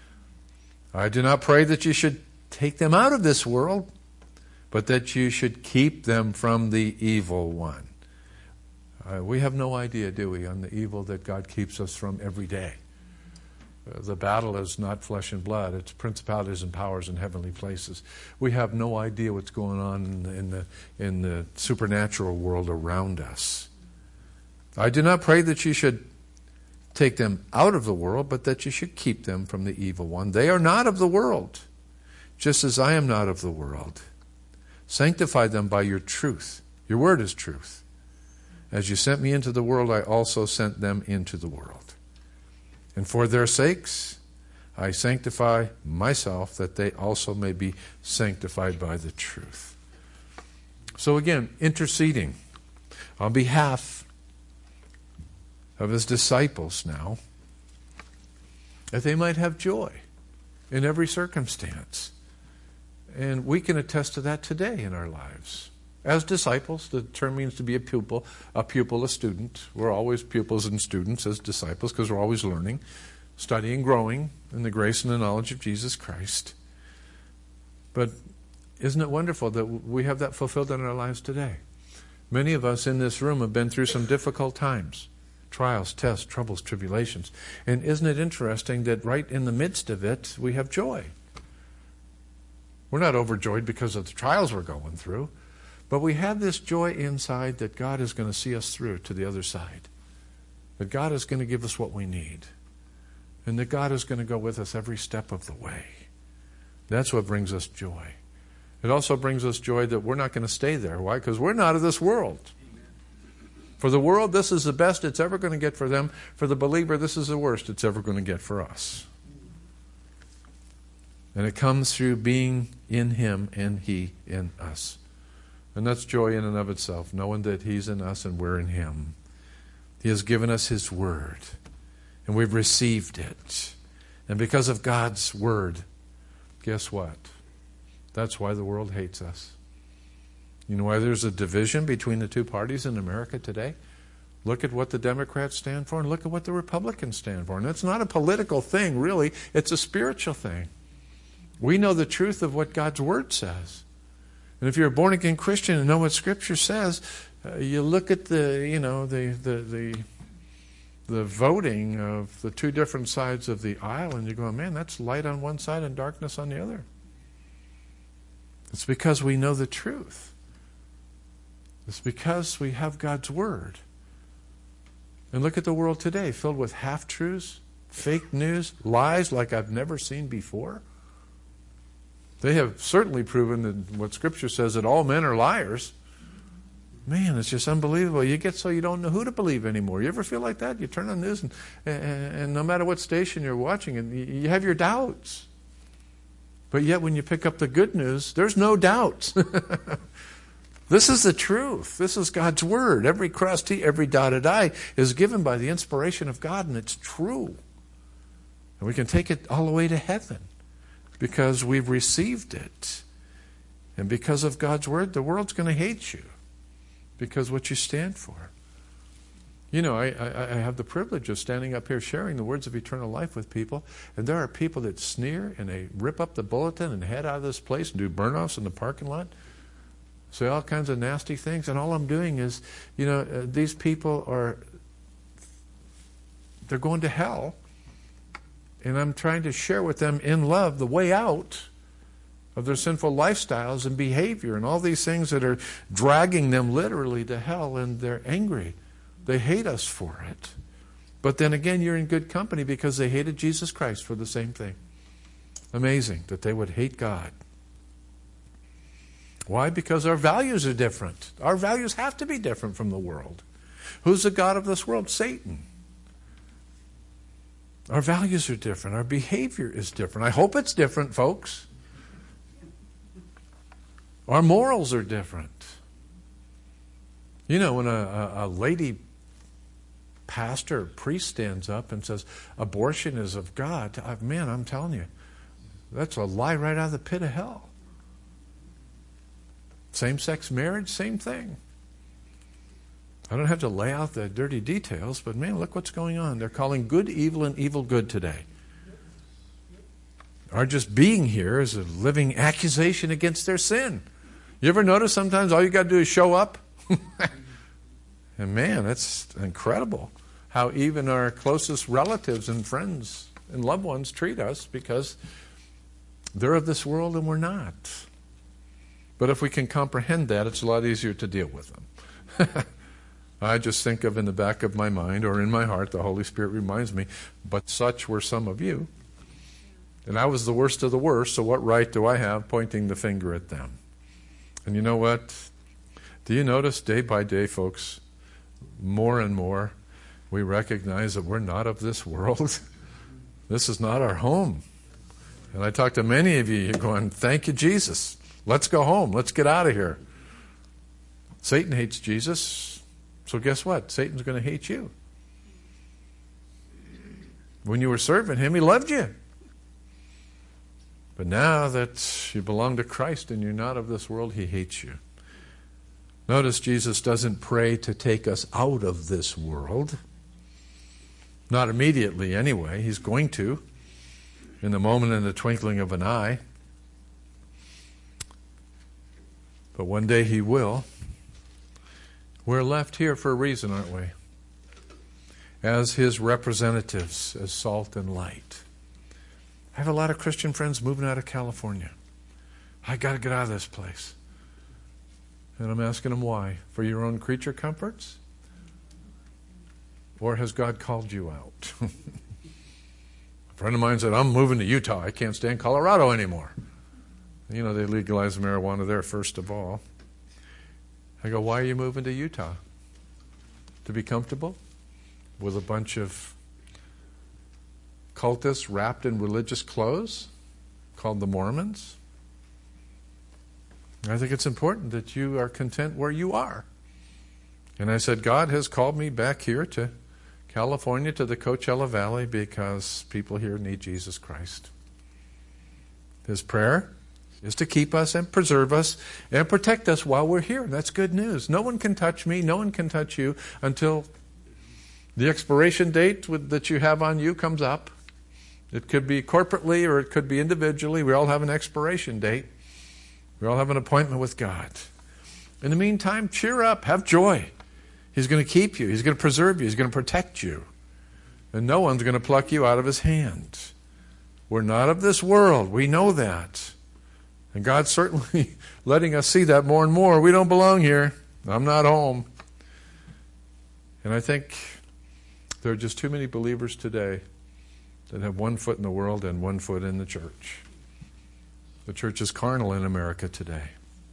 I do not pray that you should take them out of this world, but that you should keep them from the evil one. Uh, we have no idea, do we, on the evil that God keeps us from every day. Uh, the battle is not flesh and blood. It's principalities and powers in heavenly places. We have no idea what's going on in the, in the, in the supernatural world around us. I do not pray that you should take them out of the world, but that you should keep them from the evil one. They are not of the world, just as I am not of the world. Sanctify them by your truth. Your word is truth. As you sent me into the world, I also sent them into the world. And for their sakes, I sanctify myself, that they also may be sanctified by the truth. So again, interceding on behalf of his disciples now, that they might have joy in every circumstance. And we can attest to that today in our lives. As disciples, the term means to be a pupil, a pupil, a student. We're always pupils and students as disciples because we're always learning, studying, growing in the grace and the knowledge of Jesus Christ. But isn't it wonderful that we have that fulfilled in our lives today? Many of us in this room have been through some difficult times. Trials, tests, troubles, tribulations. And isn't it interesting that right in the midst of it, we have joy? We're not overjoyed because of the trials we're going through, but we have this joy inside that God is going to see us through to the other side. That God is going to give us what we need. And that God is going to go with us every step of the way. That's what brings us joy. It also brings us joy that we're not going to stay there. Why? Because we're not of this world. For the world, this is the best it's ever going to get for them. For the believer, this is the worst it's ever going to get for us. And it comes through being in him and he in us. And that's joy in and of itself, knowing that he's in us and we're in him. He has given us his word, and we've received it. And because of God's word, guess what? That's why the world hates us. You know why there's a division between the two parties in America today? Look at what the Democrats stand for and look at what the Republicans stand for. And it's not a political thing, really. It's a spiritual thing. We know the truth of what God's word says. And if you're a born-again Christian and know what Scripture says, uh, you look at the, you know, the, the, the, the voting of the two different sides of the aisle, and you're going, man, that's light on one side and darkness on the other. It's because we know the truth. It's because we have God's Word. And look at the world today, filled with half-truths, fake news, lies like I've never seen before. They have certainly proven that what Scripture says, that all men are liars. Man, it's just unbelievable. You get so you don't know who to believe anymore. You ever feel like that? You turn on the news, and, and, and no matter what station you're watching, and you have your doubts. But yet when you pick up the good news, there's no doubts. This is the truth. This is God's Word. Every crossed T, every dotted I is given by the inspiration of God, and it's true. And we can take it all the way to heaven because we've received it. And because of God's Word, the world's going to hate you because what you stand for. You know, I, I, I have the privilege of standing up here sharing the words of eternal life with people, and there are people that sneer and they rip up the bulletin and head out of this place and do burn-offs in the parking lot. Say all kinds of nasty things, and all I'm doing is, you know, uh, these people are, they're going to hell, and I'm trying to share with them in love the way out of their sinful lifestyles and behavior and all these things that are dragging them literally to hell, and they're angry. They hate us for it. But then again, you're in good company because they hated Jesus Christ for the same thing. Amazing that they would hate God. Why? Because our values are different. Our values have to be different from the world. Who's the god of this world? Satan. Our values are different. Our behavior is different. I hope it's different, folks. Our morals are different. You know, when a, a, a lady pastor or priest stands up and says, abortion is of God, man, I'm telling you, that's a lie right out of the pit of hell. Same-sex marriage, same thing. I don't have to lay out the dirty details, but man, look what's going on. They're calling good evil and evil good today. Our just being here is a living accusation against their sin. You ever notice sometimes all you got to do is show up? And man, it's incredible how even our closest relatives and friends and loved ones treat us because they're of this world and we're not. But if we can comprehend that, it's a lot easier to deal with them. I just think of in the back of my mind or in my heart, the Holy Spirit reminds me, but such were some of you. And I was the worst of the worst, so what right do I have pointing the finger at them? And you know what? Do you notice day by day, folks, more and more, we recognize that we're not of this world. This is not our home. And I talk to many of you, you're going, thank you, Jesus. Let's go home. Let's get out of here. Satan hates Jesus. So guess what? Satan's going to hate you. When you were serving him, he loved you. But now that you belong to Christ and you're not of this world, he hates you. Notice Jesus doesn't pray to take us out of this world. Not immediately anyway. He's going to. In the moment, in the twinkling of an eye. But one day he will. We're left here for a reason, aren't we? As his representatives, as salt and light. I have a lot of Christian friends moving out of California. I got to get out of this place. And I'm asking them why. For your own creature comforts? Or has God called you out? A friend of mine said, I'm moving to Utah. I can't stand Colorado anymore. You know, they legalized marijuana there first of all. I go, why are you moving to Utah? To be comfortable with a bunch of cultists wrapped in religious clothes called the Mormons? I think it's important that you are content where you are. And I said, God has called me back here to California, to the Coachella Valley, because people here need Jesus Christ. His prayer is to keep us and preserve us and protect us while we're here. That's good news. No one can touch me, no one can touch you until the expiration date that you have on you comes up. It could be corporately or it could be individually. We all have an expiration date. We all have an appointment with God. In the meantime, cheer up, have joy. He's going to keep you. He's going to preserve you. He's going to protect you. And no one's going to pluck you out of his hand. We're not of this world. We know that. And God's certainly letting us see that more and more. We don't belong here. I'm not home. And I think there are just too many believers today that have one foot in the world and one foot in the church. The church is carnal in America today.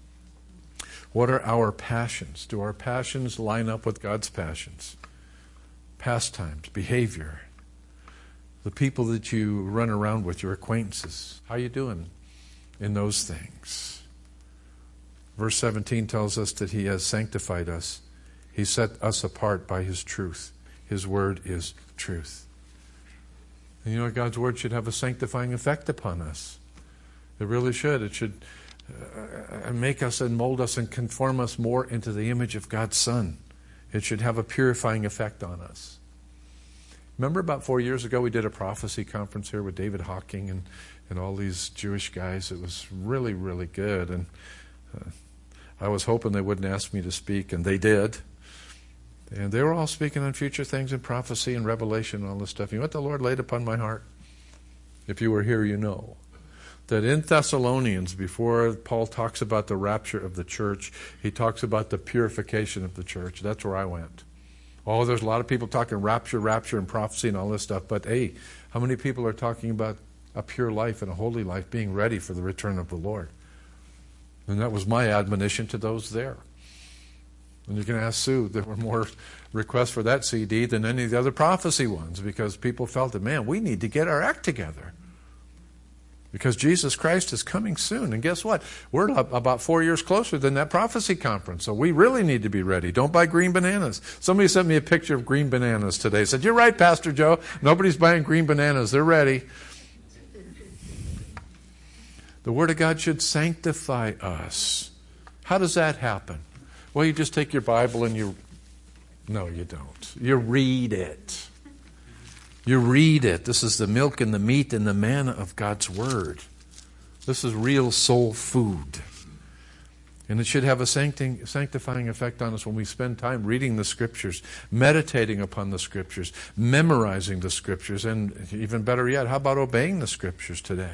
What are our passions? Do our passions line up with God's passions? Pastimes, behavior, the people that you run around with, your acquaintances. How are you doing in those things? Verse seventeen tells us that he has sanctified us. He set us apart by his truth. His word is truth. And you know, God's word should have a sanctifying effect upon us. It really should. It should uh, make us and mold us and conform us more into the image of God's Son. It should have a purifying effect on us. Remember about four years ago we did a prophecy conference here with David Hawking and, and all these Jewish guys. It was really, really good. And uh, I was hoping they wouldn't ask me to speak, and they did. And they were all speaking on future things and prophecy and revelation and all this stuff. You know what the Lord laid upon my heart? If you were here, you know. That in Thessalonians, before Paul talks about the rapture of the church, he talks about the purification of the church. That's where I went. Oh, there's a lot of people talking rapture, rapture, and prophecy and all this stuff. But hey, how many people are talking about a pure life and a holy life, being ready for the return of the Lord? And that was my admonition to those there. And you can ask Sue, there were more requests for that C D than any of the other prophecy ones, because people felt that, man, we need to get our act together. Because Jesus Christ is coming soon. And guess what? We're about four years closer than that prophecy conference. So we really need to be ready. Don't buy green bananas. Somebody sent me a picture of green bananas today. Said, you're right, Pastor Joe. Nobody's buying green bananas. They're ready. The Word of God should sanctify us. How does that happen? Well, you just take your Bible and you... No, you don't. You read it. You read it. This is the milk and the meat and the manna of God's Word. This is real soul food. And it should have a sanctifying effect on us when we spend time reading the Scriptures, meditating upon the Scriptures, memorizing the Scriptures, and even better yet, how about obeying the Scriptures today?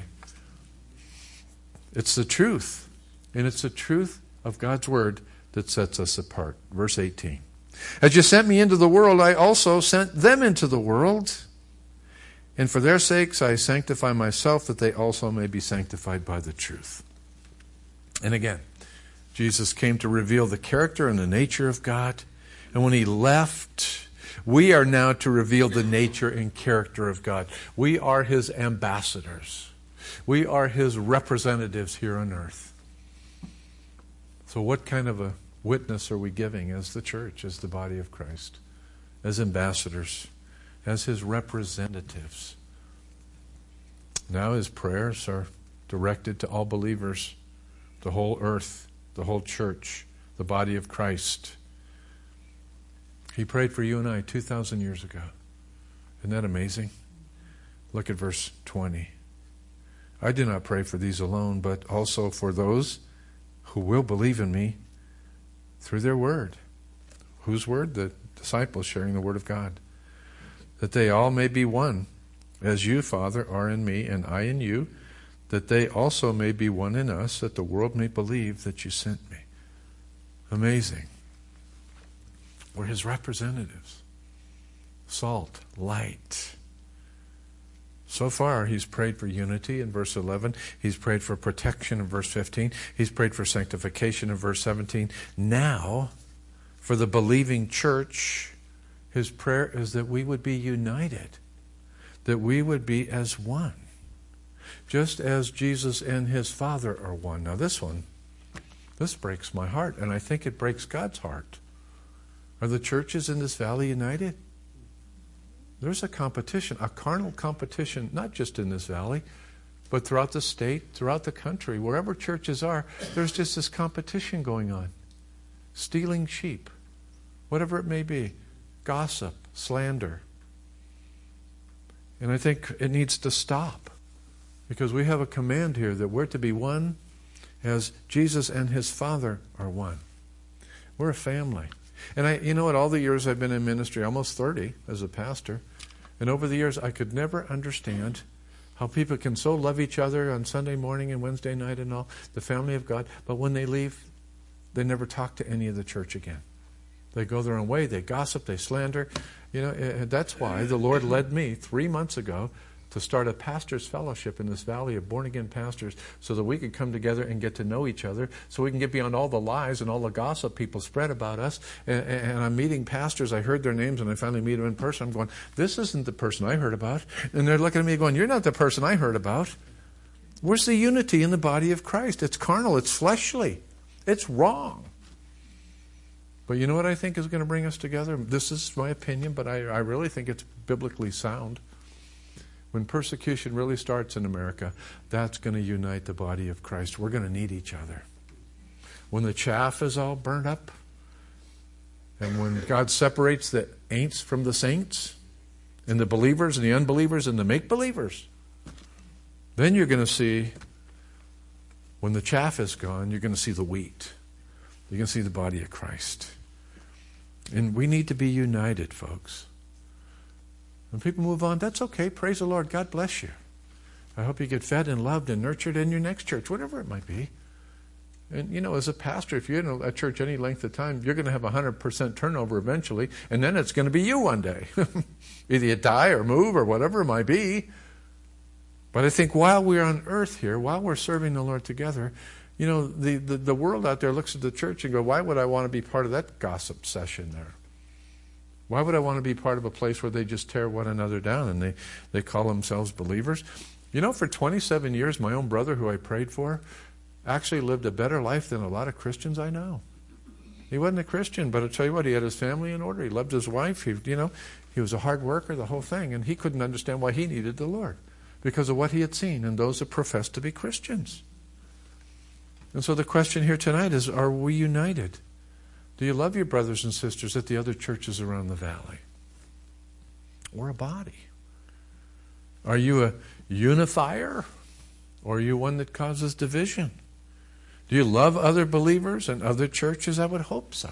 It's the truth. And it's the truth of God's Word that sets us apart. Verse eighteen. As you sent me into the world, I also sent them into the world. And for their sakes I sanctify myself, that they also may be sanctified by the truth. And again, Jesus came to reveal the character and the nature of God. And when he left, we are now to reveal the nature and character of God. We are his ambassadors. We are his representatives here on earth. So what kind of a witness are we giving as the church, as the body of Christ, as ambassadors, as his representatives? Now his prayers are directed to all believers, the whole earth, the whole church, the body of Christ. He prayed for you and I two thousand years ago. Isn't that amazing? Look at verse twenty. I do not pray for these alone, but also for those who will believe in me through their word. Whose word? The disciples sharing the word of God. That they all may be one, as you, Father, are in me, and I in you, that they also may be one in us, that the world may believe that you sent me. Amazing. We're his representatives. Salt, light. So far, he's prayed for unity in verse eleven. He's prayed for protection in verse fifteen. He's prayed for sanctification in verse seventeen. Now, for the believing church, his prayer is that we would be united, that we would be as one, just as Jesus and his Father are one. Now this one, this breaks my heart, and I think it breaks God's heart. Are the churches in this valley united? There's a competition, a carnal competition, not just in this valley, but throughout the state, throughout the country, wherever churches are, there's just this competition going on. Stealing sheep, whatever it may be. Gossip, slander. And I think it needs to stop, because we have a command here that we're to be one as Jesus and his Father are one. We're a family. And I, you know what, all the years I've been in ministry, almost thirty as a pastor, and over the years I could never understand how people can so love each other on Sunday morning and Wednesday night and all, the family of God, but when they leave, they never talk to any of the church again. They go their own way, they gossip, they slander. You know, that's why the Lord led me three months ago to start a pastor's fellowship in this valley of born-again pastors so that we could come together and get to know each other, so we can get beyond all the lies and all the gossip people spread about us. And, and I'm meeting pastors. I heard their names, and I finally meet them in person. I'm going, this isn't the person I heard about. And they're looking at me going, you're not the person I heard about. Where's the unity in the body of Christ? It's carnal. It's fleshly. It's wrong. But you know what I think is going to bring us together? This is my opinion, but I, I really think it's biblically sound. When persecution really starts in America, that's going to unite the body of Christ. We're going to need each other. When the chaff is all burnt up, and when God separates the ain'ts from the saints, and the believers and the unbelievers and the make-believers, then you're going to see, when the chaff is gone, you're going to see the wheat. You're going to see the body of Christ. And we need to be united, folks. When people move on, that's okay. Praise the Lord. God bless you. I hope you get fed and loved and nurtured in your next church, whatever it might be. And, you know, as a pastor, if you're in a church any length of time, you're going to have one hundred percent turnover eventually, and then it's going to be you one day. Either you die or move or whatever it might be. But I think while we're on earth here, while we're serving the Lord together, you know, the, the, the world out there looks at the church and go, why would I want to be part of that gossip session there? Why would I want to be part of a place where they just tear one another down and they, they call themselves believers? You know, for twenty-seven years, my own brother, who I prayed for, actually lived a better life than a lot of Christians I know. He wasn't a Christian, but I'll tell you what, he had his family in order. He loved his wife. He, you know, he was a hard worker, the whole thing. And he couldn't understand why he needed the Lord because of what he had seen in those that professed to be Christians. And so the question here tonight is, are we united? Do you love your brothers and sisters at the other churches around the valley? We're a body. Are you a unifier, or are you one that causes division? Do you love other believers and other churches? I would hope so.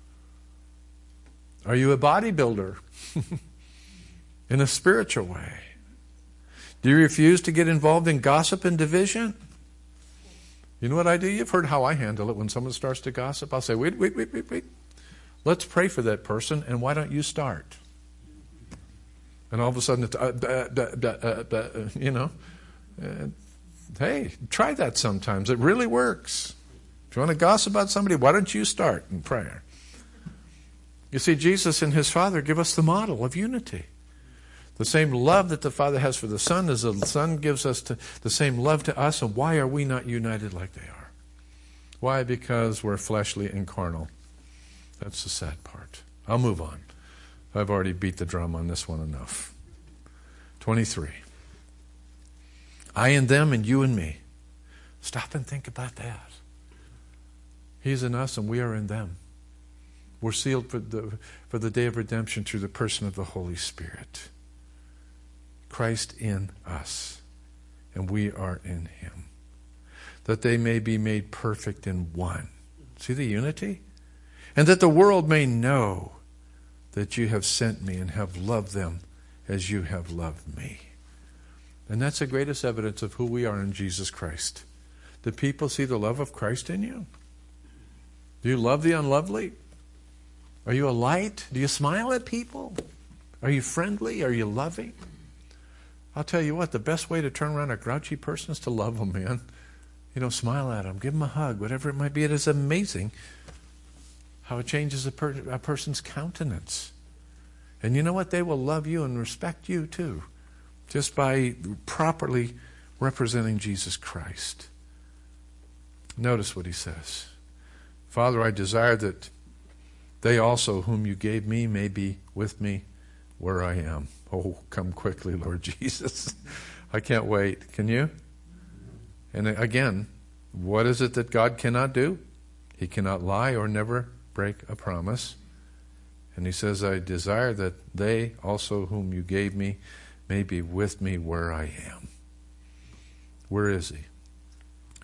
Are you a bodybuilder in a spiritual way? Do you refuse to get involved in gossip and division? You know what I do? You've heard how I handle it when someone starts to gossip. I'll say, wait, wait, wait, wait, wait. Let's pray for that person, and why don't you start? And all of a sudden, it's, uh, uh, uh, uh, uh, you know, uh, hey, try that sometimes. It really works. If you want to gossip about somebody, why don't you start in prayer? You see, Jesus and his Father give us the model of unity. The same love that the Father has for the Son as the Son gives us to, the same love to us. And why are we not united like they are? Why? Because we're fleshly and carnal. That's the sad part. I'll move on. I've already beat the drum on this one enough. twenty-three. I and them and you and me. Stop and think about that. He's in us and we are in them. We're sealed for the, for the day of redemption through the person of the Holy Spirit. Christ in us, and we are in him, that they may be made perfect in one. See the unity? And that the world may know that you have sent me and have loved them as you have loved me. And that's the greatest evidence of who we are in Jesus Christ. Do people see the love of Christ in you? Do you love the unlovely? Are you a light? Do you smile at people? Are you friendly? Are you loving? I'll tell you what, the best way to turn around a grouchy person is to love them, man. You know, smile at them, give them a hug, whatever it might be. It is amazing how it changes a, per- a person's countenance. And you know what? They will love you and respect you too, just by properly representing Jesus Christ. Notice what he says. Father, I desire that they also whom you gave me may be with me where I am. Oh, come quickly, Lord Jesus. I can't wait. Can you? And again, what is it that God cannot do? He cannot lie or never break a promise. And he says, I desire that they also whom you gave me may be with me where I am. Where is he?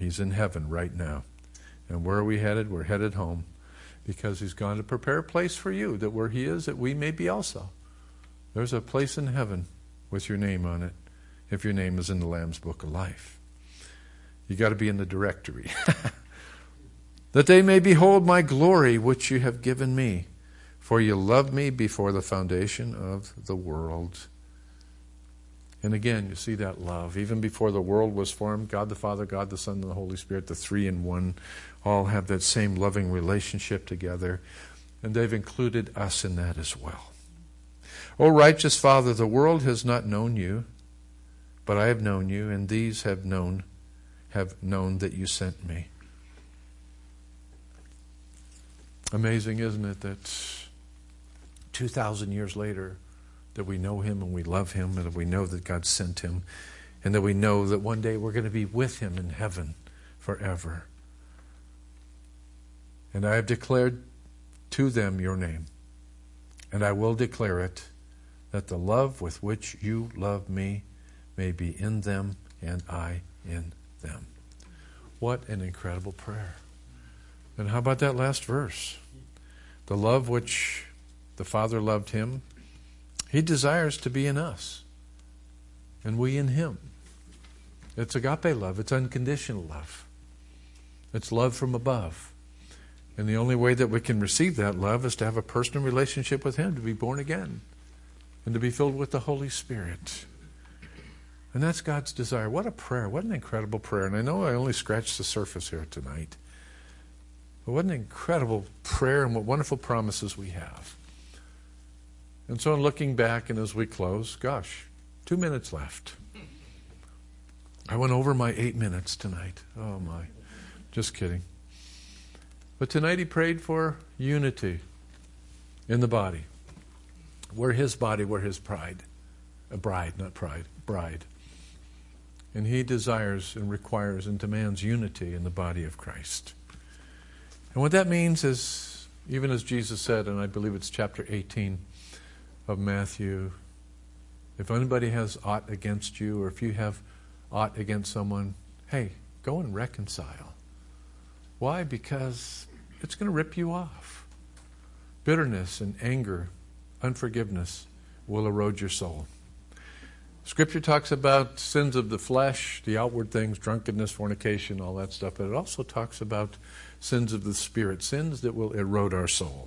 He's in heaven right now. And where are we headed? We're headed home, because he's gone to prepare a place for you, that where he is, that we may be also. There's a place in heaven with your name on it, if your name is in the Lamb's Book of Life. You got to be in the directory. That they may behold my glory, which you have given me. For you loved me before the foundation of the world. And again, you see that love. Even before the world was formed, God the Father, God the Son, and the Holy Spirit, the three in one, all have that same loving relationship together. And they've included us in that as well. O righteous Father, the world has not known you, but I have known you, and these have known, have known that you sent me. Amazing, isn't it, that two thousand years later, that we know him and we love him, and that we know that God sent him, and that we know that one day we're going to be with him in heaven forever. And I have declared to them your name, and I will declare it, that the love with which you love me may be in them and I in them. What an incredible prayer. And how about that last verse? The love which the Father loved him, he desires to be in us, and we in him. It's agape love. It's unconditional love. It's love from above. And the only way that we can receive that love is to have a personal relationship with him, to be born again, and to be filled with the Holy Spirit. And that's God's desire. What a prayer. What an incredible prayer. And I know I only scratched the surface here tonight. But what an incredible prayer, and what wonderful promises we have. And so in looking back, and as we close, gosh, two minutes left. I went over my eight minutes tonight. Oh my. Just kidding. But tonight he prayed for unity in the body. We're his body, we're his pride. A bride, not pride, bride. And he desires and requires and demands unity in the body of Christ. And what that means is, even as Jesus said, and I believe it's chapter eighteen of Matthew, if anybody has aught against you, or if you have aught against someone, hey, go and reconcile. Why? Because it's going to rip you off. Bitterness and anger, unforgiveness will erode your soul. Scripture talks about sins of the flesh, the outward things, drunkenness, fornication, all that stuff, but it also talks about sins of the spirit, sins that will erode our soul.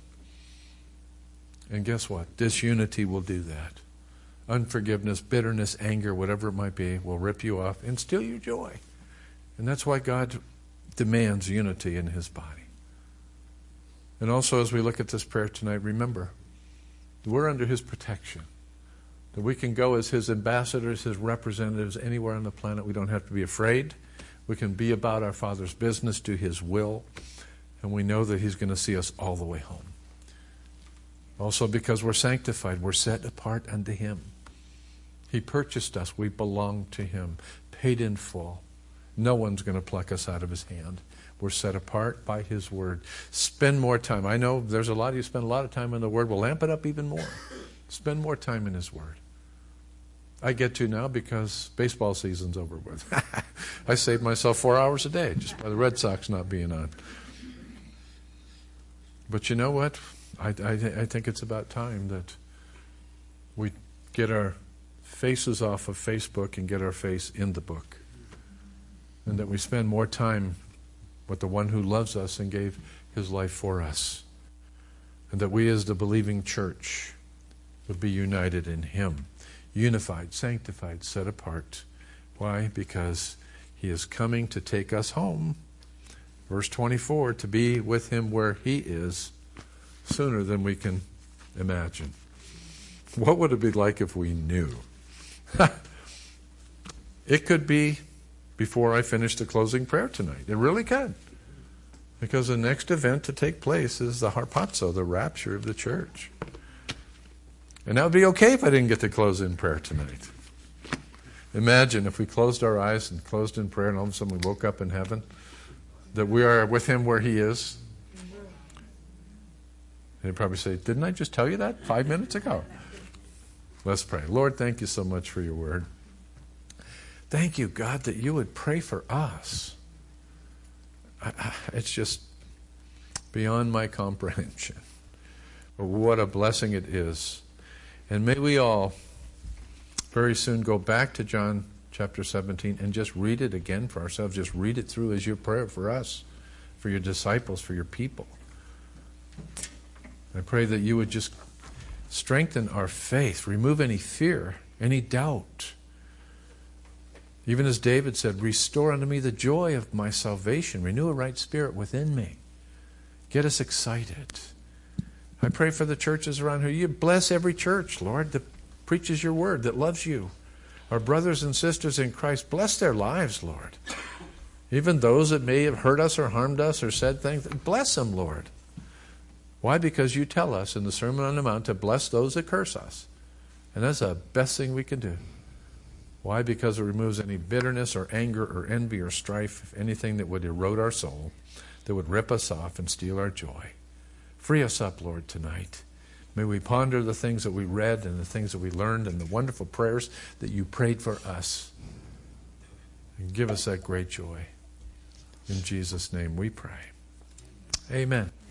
And guess what? Disunity will do that. Unforgiveness, bitterness, anger, whatever it might be, will rip you off and steal your joy. And that's why God demands unity in his body. And also, as we look at this prayer tonight, remember, we're under his protection. That we can go as his ambassadors, his representatives anywhere on the planet. We don't have to be afraid. We can be about our Father's business, do his will, and we know that he's going to see us all the way home. Also, because we're sanctified, we're set apart unto him. He purchased us. We belong to him, paid in full. No one's going to pluck us out of his hand. We're set apart by his word. Spend more time. I know there's a lot of you spend a lot of time in the word. We'll amp it up even more. Spend more time in his word. I get to now because baseball season's over with. I saved myself four hours a day just by the Red Sox not being on. But you know what? I, I, I think it's about time that we get our faces off of Facebook and get our face in the book. And that we spend more time with the one who loves us and gave his life for us. And that we as the believing church would be united in him. Unified, sanctified, set apart. Why? Because he is coming to take us home. Verse twenty-four, to be with him where he is sooner than we can imagine. What would it be like if we knew? It could be before I finish the closing prayer tonight. It really could. Because the next event to take place is the harpazo, the rapture of the church. And that would be okay if I didn't get to close in prayer tonight. Imagine if we closed our eyes and closed in prayer and all of a sudden we woke up in heaven, that we are with him where he is. And he'd probably say, didn't I just tell you that five minutes ago? Let's pray. Lord, thank you so much for your word. Thank you, God, that you would pray for us. it's just beyond my comprehension. But what a blessing it is. And may we all very soon go back to John chapter seventeen and just read it again for ourselves. Just read it through as your prayer for us, for your disciples, for your people. I pray that you would just strengthen our faith, remove any fear, any doubt. Even as David said, restore unto me the joy of my salvation. Renew a right spirit within me. Get us excited. I pray for the churches around here. You bless every church, Lord, that preaches your word, that loves you. Our brothers and sisters in Christ, bless their lives, Lord. Even those that may have hurt us or harmed us or said things, bless them, Lord. Why? Because you tell us in the Sermon on the Mount to bless those that curse us. And that's the best thing we can do. Why? Because it removes any bitterness or anger or envy or strife, anything that would erode our soul, that would rip us off and steal our joy. Free us up, Lord, tonight. May we ponder the things that we read and the things that we learned and the wonderful prayers that you prayed for us. And give us that great joy. In Jesus' name we pray. Amen.